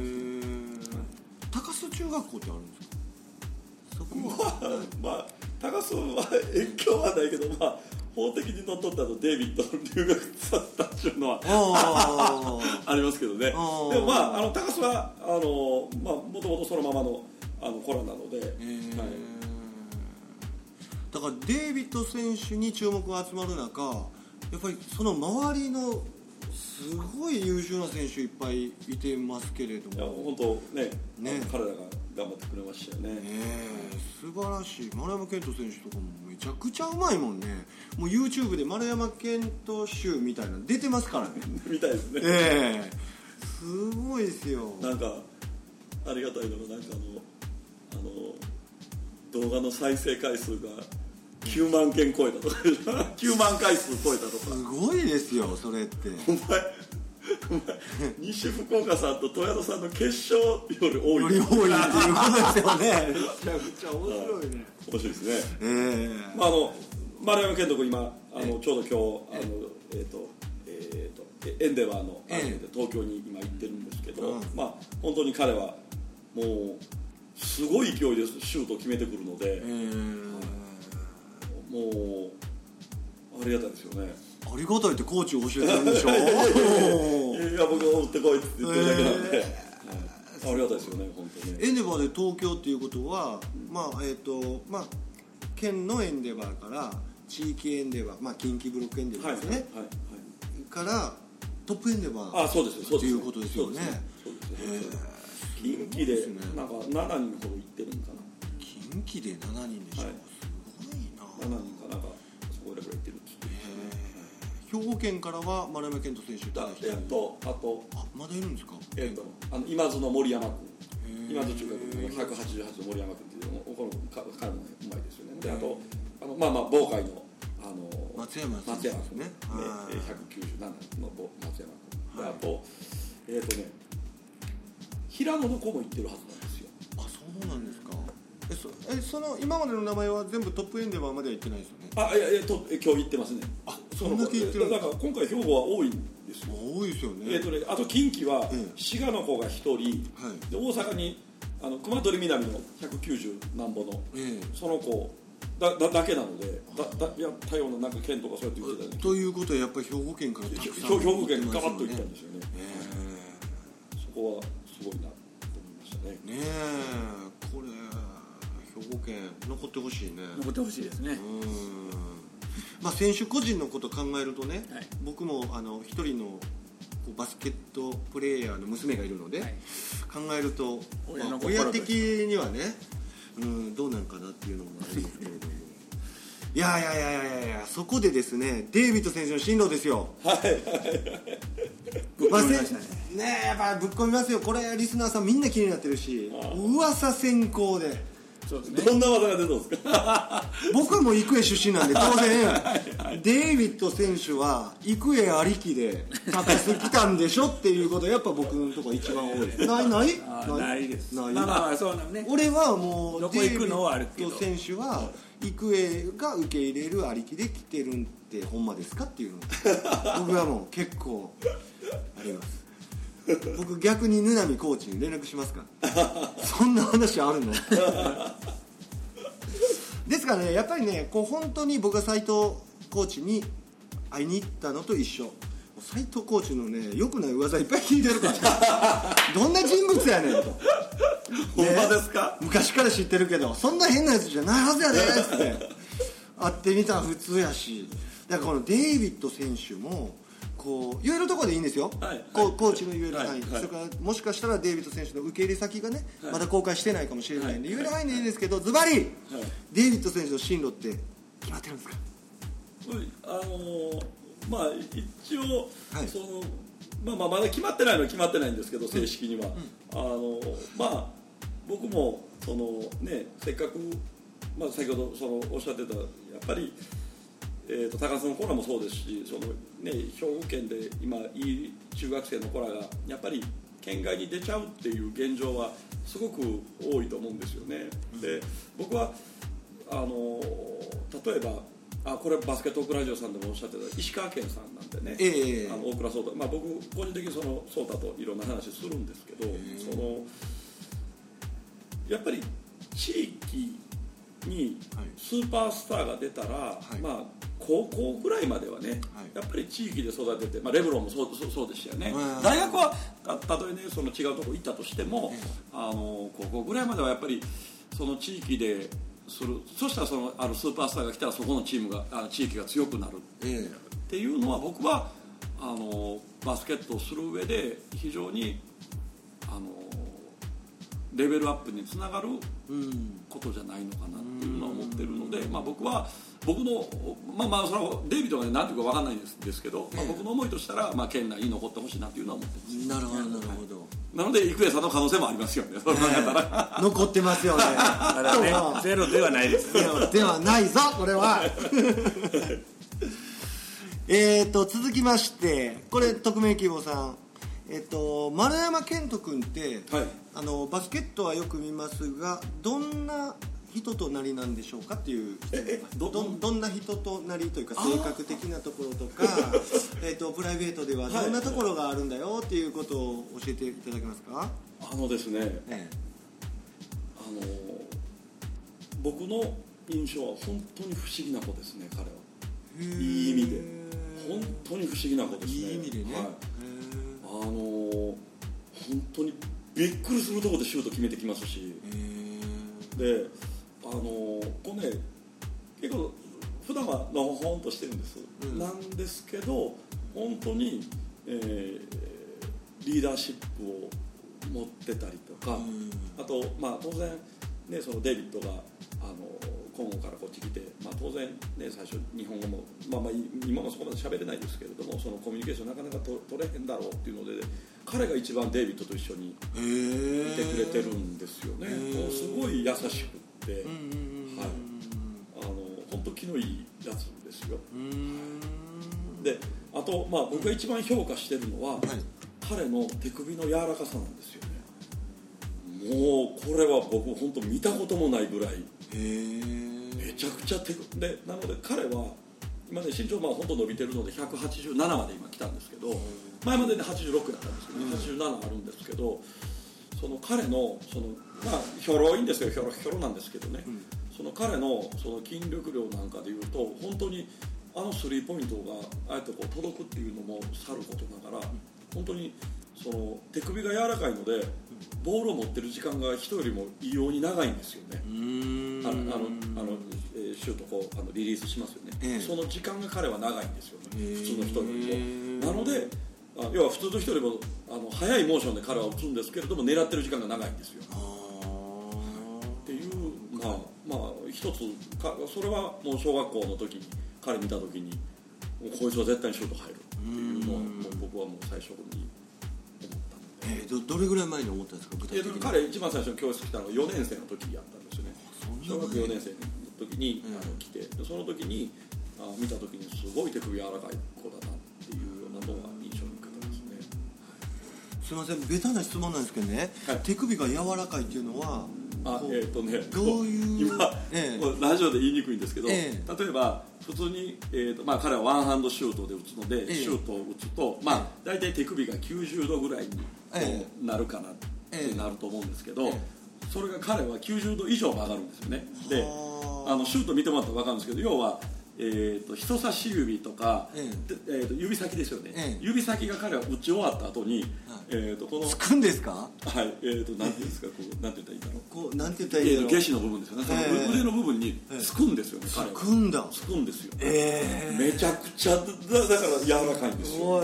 高須中学校ってあるんですか。そこは高須は越境はないけど、法的にのっとったデイビッドの留学させたっていうのはありますけどね。でも高須はもともとそのままの子らなので、 だからデイビッド選手に注目が集まる中、やっぱりその周りのすごい優秀な選手いっぱいいてますけれども、 いや本当ね、彼らが頑張ってくれましたよね。 素晴らしい。丸山健人選手とかもめちゃくちゃうまいもんね。もう YouTube で丸山健人集みたいなの出てますからね。 みたいですね。 すごいですよ。 なんかありがたいのが、なんか動画の再生回数が9万件超えたとか9万回数超えたとか、 すごいですよそれって。 お前西福岡さんと豊田さんの決勝より多いっていうことですよね。めちゃくちゃ面白いね。 面白いですね。丸山健人君今ちょうど今日エンデバーの東京に今行ってるんですけど、本当に彼はもうすごい勢いでシュートを決めてくるので、もうありがたいですよね。 ありがたいってコーチを教えてるんでしょ。 いや僕は打ってこいって言ってるだけなんで、ありがたいですよね本当に。 エンデバーで東京っていうことは、県のエンデバーから地域エンデバー、近畿ブロックエンデバーですね、からトップエンデバーっていうことですよね。 近畿でなんか7人ほど行ってるんかな。 近畿で7人でしょ、すごいな。 7人かなんかそこらぐらい行ってるんですね。 兵庫県からは丸山健人選手あとまだいるんですか。 今津の森山君、今津中学の188の森山君っていうのこの彼もうまいですよね。であとボーカイの松山君ね、 197の松山君で、あと平野の子も行ってるはずなんですよ。 そうなんですか。その今までの名前は全部トップエンデバーまでは行ってないですよね。 今日行ってますね。 そんだけ行ってるんですか。 だから今回兵庫は多いんですよ。 多いですよね。 あと近畿は滋賀の子が1人、で大阪に熊取南の190何ぼの、その子だけなので、やったようななんか県とかそうやって言ってたりということはやっぱり兵庫県からたくさん兵庫県ガバッと行ったんですよね。そこはすごいなと思いましたね。 これ兵庫県残ってほしいね。 残ってほしいですね。 選手個人のことを考えるとね、僕も一人のバスケットプレーヤーの娘がいるので、考えると親的にはね、どうなんかなっていうのもあるんですけれどもいやそこでですね、デイビッド選手の進路ですよ。 ご苦労様でしたね。 ねえ、やっぱぶっ込みますよ。これリスナーさんみんな気になってるし、噂先行で。 そうですね、どんな技が出たんですか？ 僕はもう育英出身なんで当然デイビッド選手は育英ありきで高須来たんでしょっていうことはやっぱ僕のところ一番多いです。 ないです。まあそうなのね。 俺はもうデイビッド選手は育英が受け入れるありきで来てるんってほんまですかっていうの僕はもう結構あります。僕逆にヌナミコーチに連絡しますからそんな話あるのですからね、やっぱりね、こう本当に僕が斉藤コーチに会いに行ったのと一緒。斉藤コーチのね、良くない噂いっぱい聞いてるから、ね、どんな人物やねんと、ね、 ほんまですか？ 昔から知ってるけどそんな変なやつじゃないはずやでって会ってみたら普通やし、だからこのデイビッド選手もこう言えるところでいいんですよ、コーチの言える範囲、それからもしかしたらデイビッド選手の受け入れ先がね、まだ公開してないかもしれないんで、言える範囲でいいんですけど、ズバリ、デイビッド選手の進路って決まってるんですか？ まあ一応、そのまだ決まってないのは決まってないんですけど、正式には、まあ僕もそのね、せっかく、先ほどそのおっしゃってたやっぱり高須の子らもそうですし、そのね、兵庫県で今いい中学生の子らがやっぱり県外に出ちゃうっていう現状はすごく多いと思うんですよね。で、僕は例えばこれバスケットオークラジオさんでもおっしゃってた石川県さんなんでね、大倉颯太、僕個人的にその颯太といろんな話するんですけど、そのやっぱり地域にスーパースターが出たら、高校ぐらいまではね、やっぱり地域で育てて、レブロンもそうでしたよね、大学はたとえね、その違うところ行ったとしても、高校ぐらいまではやっぱりその地域でする、そしたらそのスーパースターが来たらそこのチームが地域が強くなるっていうのは、僕はバスケットをする上で非常にレベルアップにつながることじゃないのかなっていうのは思ってるので、僕は僕のそれはデイビッドがね、何ていうか分かんないんですけど、僕の思いとしたら、県内に残ってほしいなっていうのは思ってます。 なるほどなるほど。 なので育英さんの可能性もありますよね、それ考えたら残ってますよねまだね、ゼロではないですゼロではないぞこれは続きまして、これ匿名希望さん、丸山健人君って、バスケットはよく見ますが、どんな人となりなんでしょうかっていう、どんな人となりというか性格的なところとかプライベートではどんなところがあるんだよっていうことを教えていただけますか？ ですね、僕の印象は本当に不思議な子ですね、彼は。いい意味で本当に不思議な子ですね。いい意味でね、本当にびっくりするところでシュート決めてきますし、でこうね、結構普段はのほほんとしてるんです、なんですけど本当に、リーダーシップを持ってたりとか、あと、当然、ね、そのデイビッドが今後からこっち来て、当然、ね、最初日本語も、今もそこまで喋れないですけれども、そのコミュニケーションなかなか取れへんだろうっていうので、彼が一番デイビッドと一緒にいてくれてるんですよね。もうすごい優しくって、本当気のいいやつですよ。で、あと、僕が一番評価してるのは、彼の手首の柔らかさなんですよね。もうこれは僕本当見たこともないぐらいめちゃくちゃで、なので彼は今ね、身長本当伸びてるので187まで今来たんですけど、前までで86だったんですけど、87あるんですけど、その彼のひょろいんですよ、ひょろなんですけどね、その彼のその筋力量なんかでいうと、本当にスリーポイントがあえてこう届くっていうのもさることながら、本当にその手首が柔らかいので、ボールを持ってる時間が人よりも異様に長いんですよね。シュートこうリリースしますよね、その時間が彼は長いんですよね、普通の人よりも。なので要は普通の人よりも速いモーションで彼は打つんですけれども、狙ってる時間が長いんですよ。っていう、一つそれはもう小学校の時に彼見た時に、こいつは絶対にシュート入るっていうのは、僕はもう最初に思ってどれぐらい前に思ったんですか、具体的に。 彼一番最初に教室来たのが4年生の時やったんですよね。小学4年生の時に来て、その時に見た時にすごい手首柔らかい子だなっていうようなのが印象の方ですね。 すいません、ベタな質問なんですけどね、手首が柔らかいっていうのはどういう今、ラジオで言いにくいんですけど、例えば普通に、彼はワンハンドシュートで打つので、シュートを打つと、大体手首が90度ぐらいになるかなってなると思うんですけど、それが彼は90度以上曲がるんですよね。でシュート見てもらったら分かるんですけど、要は人差し指とか、指先ですよね、指先が彼は打ち終わった後に、このつくんですか、 はい、なんていうんですか、なんて言ったらいいんだろう、 こうなんて言ったらいいの、 下肢の部分ですよね、その腕の部分につくんですよね、彼はつくんだ、 つくんですよ、めちゃくちゃだから柔らかいんですよ、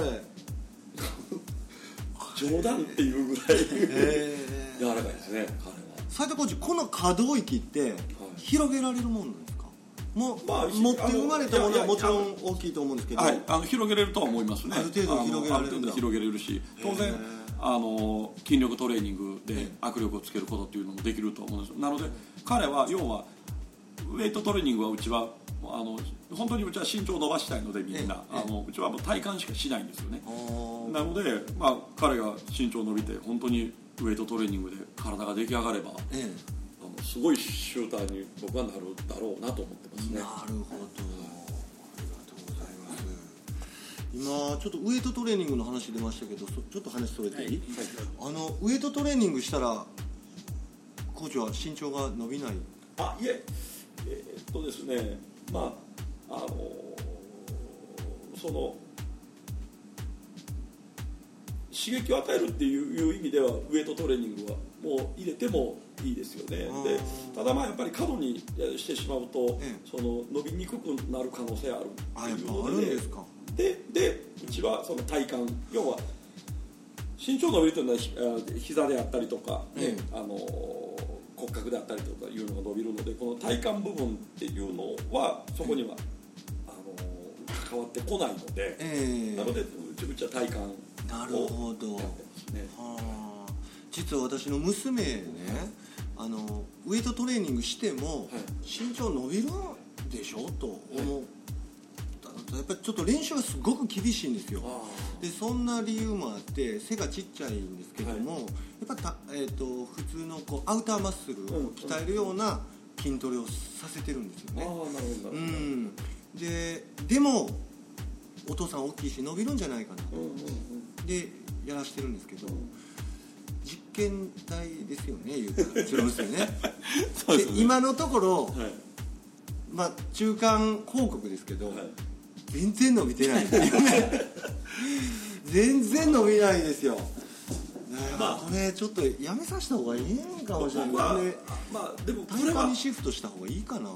冗談っていうぐらい柔らかいですね、彼は。 斉藤コーチ、この可動域って広げられるもんなんですか。持って生まれたものはもちろん大きいと思うんですけど、 広げれるとは思いますね。 ある程度広げられるんだ。 広げれるし、当然筋力トレーニングで握力をつけることっていうのもできると思うんです。なので彼は要はウェイトトレーニングはうちは本当にうちは身長を伸ばしたいので、みんなうちはもう体幹しかしないんですよね。なので、彼が身長伸びて本当にウェイトトレーニングで体が出来上がれば、すごいシューターに僕はなるだろうなと思ってますね。 なるほど、ありがとうございます。今ちょっとウエイトトレーニングの話出ましたけど、ちょっと話それていい？ウエイトトレーニングしたらコーチは身長が伸びない？ いえ、ですね、その刺激を与えるっていう意味ではウエイトトレーニングはもう入れてもいいですよね。でただやっぱり過度にしてしまうと、その伸びにくくなる可能性あるっていうので、でうちはその体幹、要は身長伸びるというのは膝であったりとか、骨格であったりとかいうのが伸びるので、この体幹部分っていうのはそこには関わってこないので、なのでうちは体幹をやってますね。 実は私の娘ね、ウエイトトレーニングしても身長伸びるでしょと思う、やっぱりちょっと練習がすごく厳しいんですよ。でそんな理由もあって背がちっちゃいんですけども、やっぱ普通のアウターマッスルを鍛えるような筋トレをさせてるんですよね。でもお父さん大きいし伸びるんじゃないかな、でやらしてるんですけど、実験台ですよね、言うたらうちの娘ね。で今のところ、中間報告ですけど、全然伸びてないっていうね。全然伸びないですよ。これちょっとやめさせた方がいいんかもしれない。でも体幹にシフトした方がいいかな。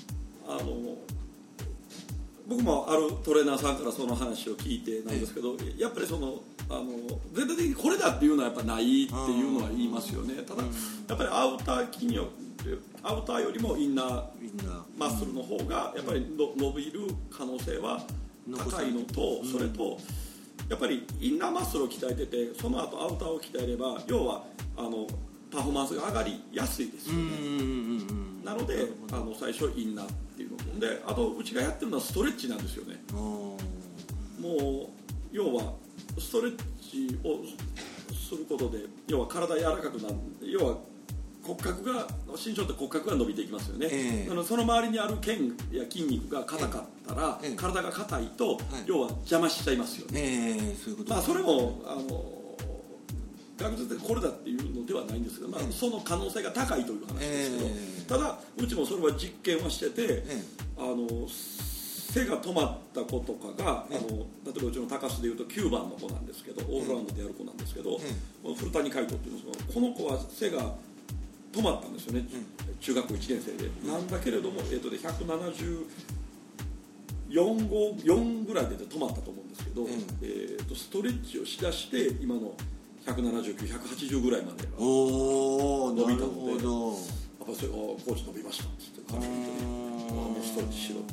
僕もあるトレーナーさんからその話を聞いてなんですけど、やっぱりその全体的にこれだっていうのはやっぱないっていうのは言いますよね。ただやっぱりアウターよりもインナーマッスルの方がやっぱり伸びる可能性は高いのと、それとやっぱりインナーマッスルを鍛えてて、その後アウターを鍛えれば要はパフォーマンスが上がりやすいですよね。なので最初インナーっていうので、あとうちがやってるのはストレッチなんですよね。もう要はストレッチをすることで要は体柔らかくなる、要は骨格が身長って骨格が伸びていきますよね。その周りにある腱や筋肉が硬かったら、体が硬いと、要は邪魔しちゃいますよね。それも学術でこれだっていうのではないんですけど、その可能性が高いという話ですけど、ただうちもそれは実験はしてて、背が止まった子とかが、例えばうちの高須でいうと9番の子なんですけど、オールラウンドでやる子なんですけど、古谷海斗っていうんですけど、この子は背が止まったんですよね、中学校1年生で。なんだけれども、174ぐらいで止まったと思うんですけど、ストレッチをしだして今の179、180ぐらいまで伸びたので、やっぱそれコーチ伸びましたって言って彼女にもうストレッチしろって。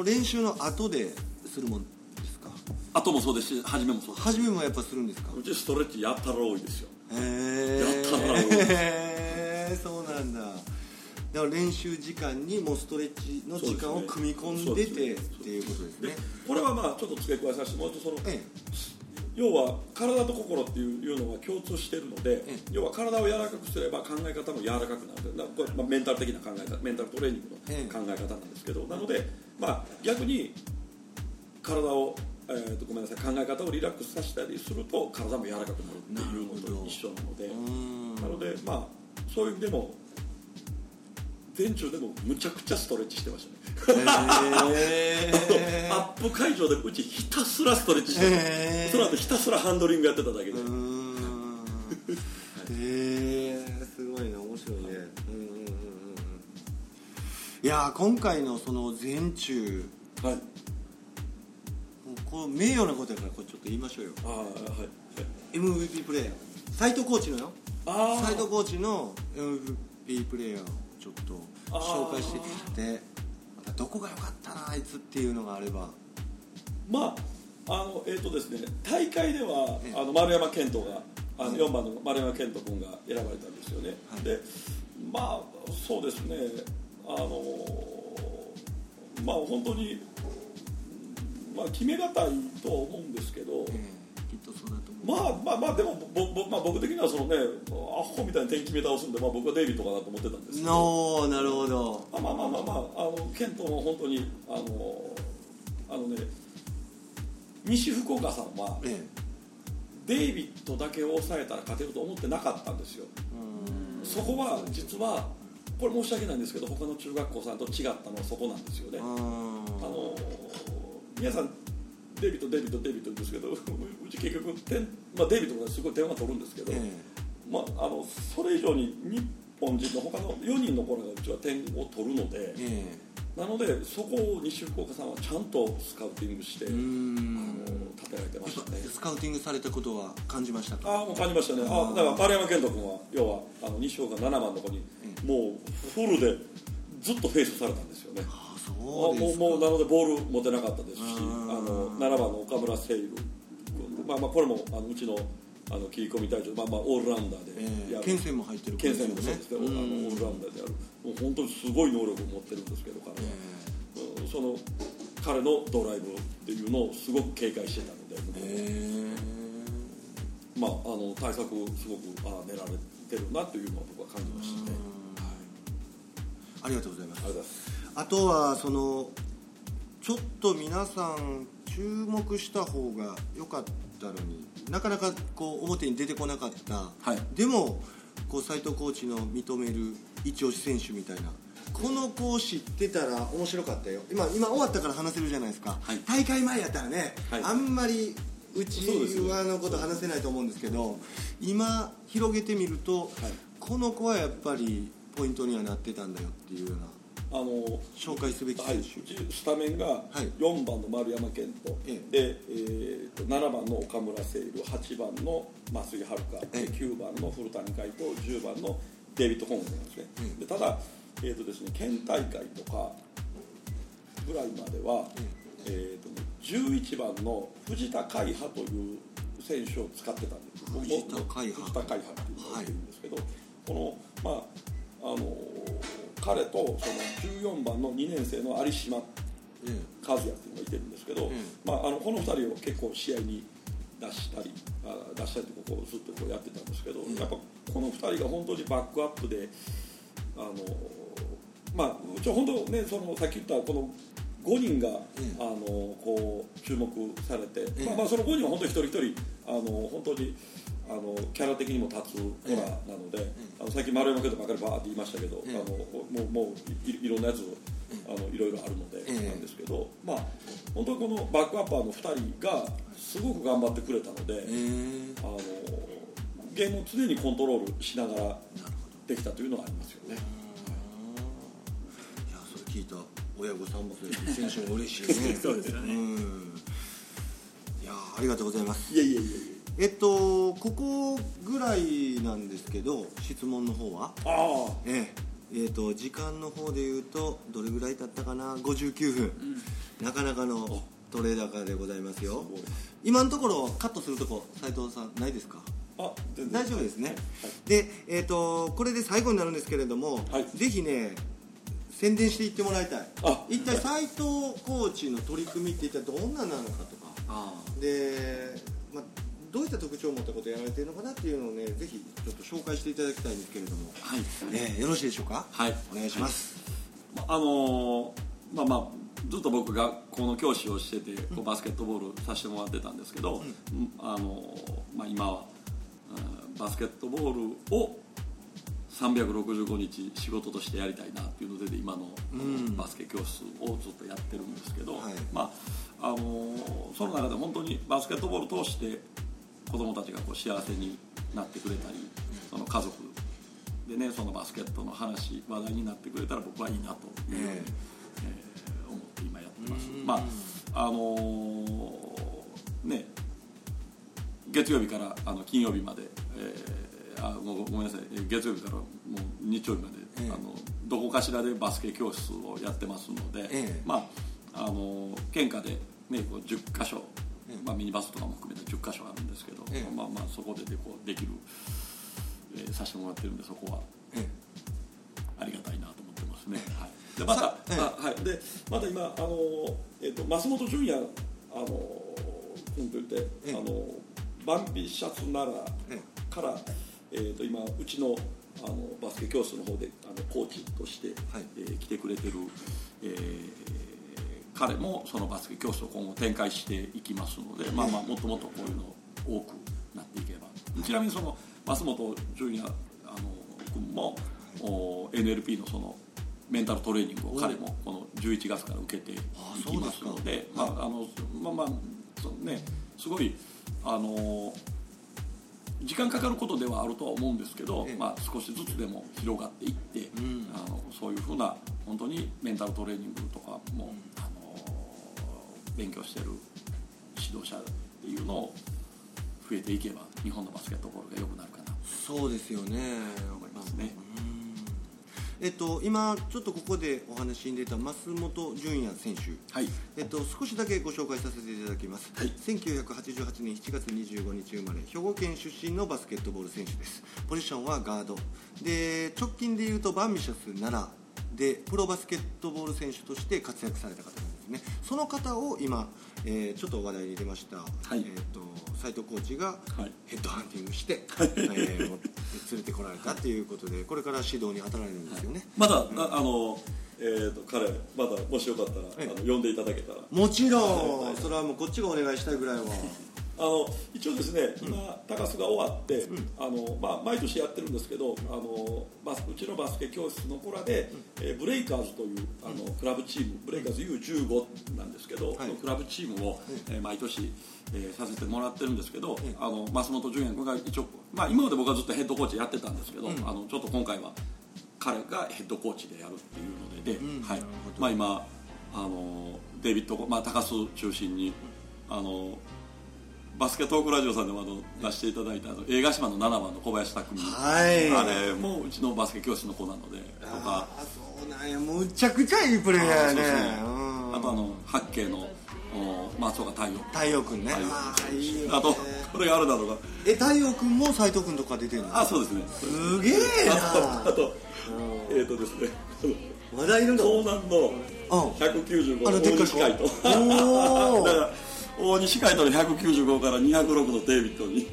コーチ、それはその練習の後でするもんですか？ 後もそうですし初めもそうです。 初めもやっぱするんですか？ うちストレッチやったら多いですよ。 やったら多いです。 そうなんだ。だから練習時間にもうストレッチの時間を組み込んでてっていうことですね。 これはまあちょっと付け加えさせてもらうと要は体と心っていうのは共通しているので、要は体を柔らかくすれば考え方も柔らかくなる。これメンタル的な考え方、メンタルトレーニングの考え方なんですけど、なのでまあ逆に体をごめんなさい、考え方をリラックスさせたりすると体も柔らかくなるっていうのと一緒なので、なのでまあそういう意味でも前中でもむちゃくちゃストレッチしてましたね。アップ会場でうちひたすらストレッチしてました。その後ひたすらハンドリングやってただけで。 すごいな、面白いね。いや今回のその前中、はい、こう名誉なことやからこれちょっと言いましょうよ。はい、MVP プレーヤー斉藤コーチのよ。斉藤コーチの MVP プレーヤーをちょっと紹介してでどこが良かったなあいつっていうのがあれば。 まあですね、大会では丸山健人が4番の丸山健人君が選ばれたんですよね。はい、でまあそうですね、まあ本当に、まあ、決めがたいとは思うんですけど、 きっとそうだと思う。 まあでも僕的にはそのねアホみたいに点決め倒すんで、まあ、僕はデイビッドかなと思ってたんですけど。 なるほど。 ケントも本当に西福岡さんは、デイビッドだけを抑えたら勝てると思ってなかったんですよ。そこは実はこれ申し訳ないんですけど他の中学校さんと違ったのはそこなんですよね。皆さんデイビッド言うんですけどうち結局デイビッドがすごい点は取るんですけど、それ以上に日本人の他の4人の子らがうちは点を取るので、なのでそこを西福岡さんはちゃんとスカウティングして立てられてましたね。 スカウティングされたことは感じましたか？ もう感じましたね。だから丸山健人君は要は西福岡7番の子にもうフルでずっとフェイスされたんですよね。 そうですか。 もうなのでボール持てなかったですし、7番の岡村セイル、これもうちの切り込み隊長、オールラウンダーでやる、 県選も入ってる、 県選もそうですけど、オールラウンダーでやる、もう本当にすごい能力を持ってるんですけど、その彼のドライブっていうのをすごく警戒してたので、対策すごく練られてるなというのは僕は感じましたね。 ありがとうございます。 ありがとうございます。 あとはちょっと皆さん注目した方が良かったのになかなかこう表に出てこなかった、でも斉藤コーチの認める一押し選手みたいな、この子を知ってたら面白かったよ。今終わったから話せるじゃないですか。大会前やったらね、あんまりうちわのこと話せないと思うんですけど、今広げてみると、この子はやっぱりポイントにはなってたんだよっていうような紹介すべき選手、 スタメンが4番の丸山健人、で、7番の岡村セイル、8番の増井遥香、9番の古谷海斗、10番のデイビッド・ホームズなんですね。でただ、ですね、県大会とかぐらいまでは、11番の藤田海派という選手を使ってたんです。 藤田海派っていうのがいるんですけど、この彼とその14番の2年生の有島和也っていうのがいてるんですけど、この2人を結構試合に出したりとかずっとやってたんですけど、やっぱこの2人が本当にバックアップでうちは本当ね、さっき言ったこの5人が、注目されて、その5人は本当に一人一人本当にキャラ的にも立つ子らなので、最近丸山家とばかりバーって言いましたけど、もういろんなやついろいろあるのでなんですけど、本当にこのバックアッパーの2人がすごく頑張ってくれたので、ゲームを常にコントロールしながらできたというのがありますよね。 いや、それ聞いた親御さんも選手も嬉しいね。 そうですよね。 いや、ありがとうございます。 いやここぐらいなんですけど、質問の方は時間の方でいうとどれぐらい経ったかな、59分、なかなかの取れ高でございますよ。今のところカットするとこ斉藤さんないですか？全然大丈夫ですね、はい、で、これで最後になるんですけれども、はい、ぜひね宣伝していってもらいたい。一体斉藤コーチの取り組みって一体どんななのかとかで、どういった特徴を持ったことをやられているのかなっていうのをね、ぜひちょっと紹介していただきたいんですけれども、はい、よろしいでしょうか？はい、お願いします。 ずっと僕がこの教師をしててバスケットボールさせてもらってたんですけど、今はバスケットボールを365日仕事としてやりたいなっていうので今のバスケ教室をずっとやってるんですけど、その中で本当にバスケットボールを通して子どもたちが幸せになってくれたり、その家族でねそのバスケットの話題になってくれたら僕はいいなというように、思って今やってます。月曜日から金曜日まで、ごめんなさい、月曜日からもう日曜日まで、どこかしらでバスケ教室をやってますので、県下で、ね、10カ所、ミニバスとかも含めて10カ所あるんですけど、そこでできる、させてもらってるんで、そこは、ありがたいなと思ってますね。はい、でまた今増本純也君といって、バンビシャツならから、今うちのバスケ教室の方でコーチとして、来てくれてる、彼もそのバスケ教室を今後展開していきますので、もっともっとこういうの多くなっていけば。ちなみにその増本純也君もNLP のそのメンタルトレーニングを彼もこの11月から受けていきますので、すごい時間かかることではあるとは思うんですけど、少しずつでも広がっていって、そういうふうな本当にメンタルトレーニングとかも、勉強してる指導者っていうのを増えていけば日本のバスケットボールが良くなるかな。 そうですよね、思いますね。今ちょっとここでお話に出た増本純也選手、少しだけご紹介させていただきます。1988年7月25日生まれ、兵庫県出身のバスケットボール選手です。ポジションはガードで、直近でいうとバンビシャス奈良でプロバスケットボール選手として活躍された方なんですね。その方を今、ちょっと話題に出ました、斉藤コーチがヘッドハンティングして、連れてこられたということで、これから指導に当たられるんですよね。 まだ彼まだもしよかったら呼んでいただけたら。 もちろん、それはもうこっちがお願いしたいぐらいは。 一応ですね、今高須が終わって、毎年やってるんですけど、うちのバスケ教室の子らで、ブレイカーズというクラブチーム、ブレイカーズ U15 なんですけど、クラブチームを、毎年、させてもらってるんですけど、増本純也君が一応、今まで僕はずっとヘッドコーチやってたんですけど、ちょっと今回は彼がヘッドコーチでやるっていうので、今デイビッド、高須中心にバスケトークラジオさんでも出していただいた映画島の7番の小林拓実、あれもうちのバスケ教室の子なのでとか、 そうなんや、むちゃくちゃいいプレーヤーやね。 あと八景の松岡太陽君ね。 あとこれがあるだろうが、 太陽君も斉藤君とか出てるの？ そうですね。 すげえな。 あとですね、 まだいるの？ 東南の195の大西海斗。だから大西海斗の195から206のデイビッドに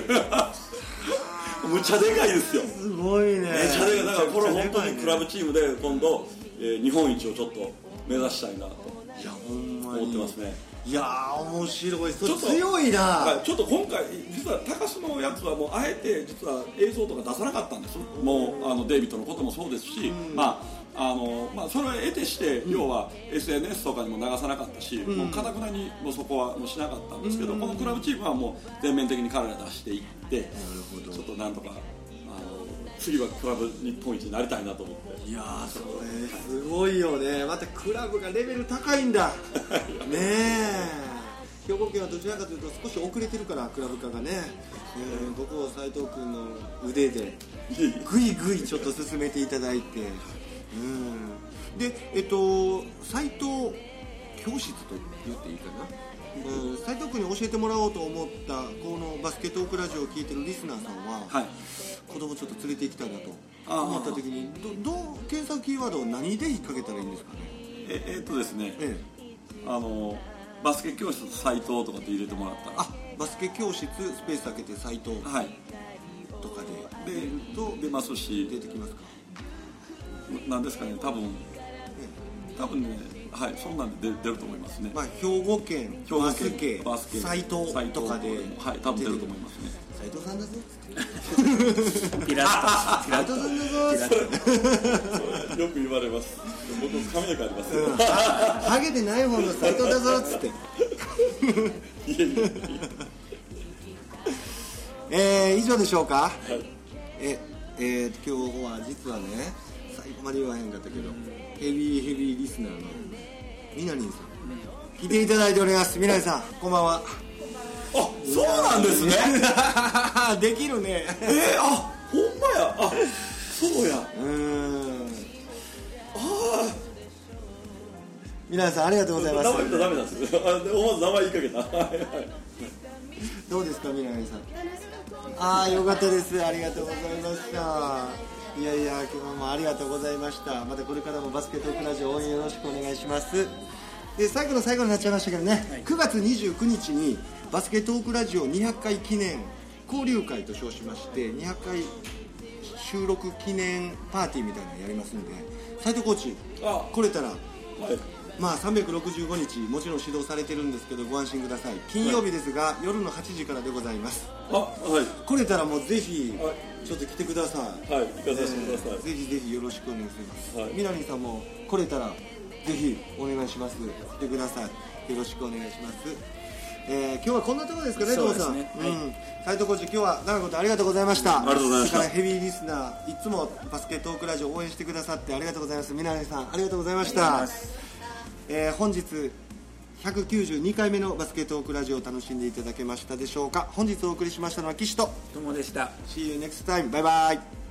むちゃでかいですよ。 すごいね。めちゃでかい。だからこれ本当にクラブチームで今度、日本一をちょっと目指したいなと思ってますね。 いやー面白い。それ強いな。 ちょっと今回実は高須のやつはもうあえて実は映像とか出さなかったんです。もうデイビッドのこともそうですし、それを得てして、要は SNS とかにも流さなかったし、もう堅くなにもうそこはもうしなかったんですけど、このクラブチームはもう全面的に彼ら出していって、ちょっとなんとか次はクラブ日本一になりたいなと思って。 いやーそれすごいよね。またクラブがレベル高いんだねえ。兵庫県はどちらかというと少し遅れてるから、クラブ化がね、僕を斉藤君の腕でぐいぐいちょっと進めていただいて、で斉藤教室と言っていいかな、斉藤君に教えてもらおうと思ったこのバスケットオークラジオを聞いてるリスナーさんは、はい、子供ちょっと連れて行きたいなと思った時にどう検索キーワードを何で引っ掛けたらいいんですかね。 ですね、バスケ教室斉藤とかって入れてもらったら、 バスケ教室スペース開けて斉藤、はい、とかで出ますし、 出てきますか。 なんですかね、多分ね、はい、そんなんで出ると思いますね。 兵庫県バスケ斉藤とかで、 はい、多分出ると思いますね。 斉藤さんだぞピラッと斉藤さんだぞよく言われます。僕も髪の毛ありますよ、 ハゲてない方の斉藤だぞっつって以上でしょうか。はい、今日は実はね、最後まで言わへんかったけど、ヘビーリスナーのみなりんさん来ていただいております。みなりさん、こんばんは。 そうなんですねできるね。 ほんまや。そうや。 みなりさん、ありがとうございます。 名前言ったらダメなんですよ。思わず名前言いかけた。 どうですか、みなりさん。よかったです。ありがとうございました。いや今日もありがとうございました。またこれからもバスケットオークラジオ応援よろしくお願いします。で、最後の最後になっちゃいましたけどね、はい、9月29日にバスケットオークラジオ200回記念交流会と称しまして、200回収録記念パーティーみたいなのやりますんで、斉藤コーチ来れたら、365日もちろん指導されてるんですけど、ご安心ください。金曜日ですが、夜の8時からでございます。来れたらもうぜひちょっと来てください。行かさせてください。ぜひぜひよろしくお願いします。みなりさんも来れたらぜひお願いします。来てください。よろしくお願いします。今日はこんなところですかね、トモさん。斉藤コーチ、今日は長いことありがとうございました。 ありがとうございました。 それからヘビーリスナー、いつもバスケットオークラジオ応援してくださってありがとうございます。みなりさん、ありがとうございました。本日192回目のバスケットオークラジオを楽しんでいただけましたでしょうか。本日お送りしましたのは岸とトモでした。 See you next time. バイバイ。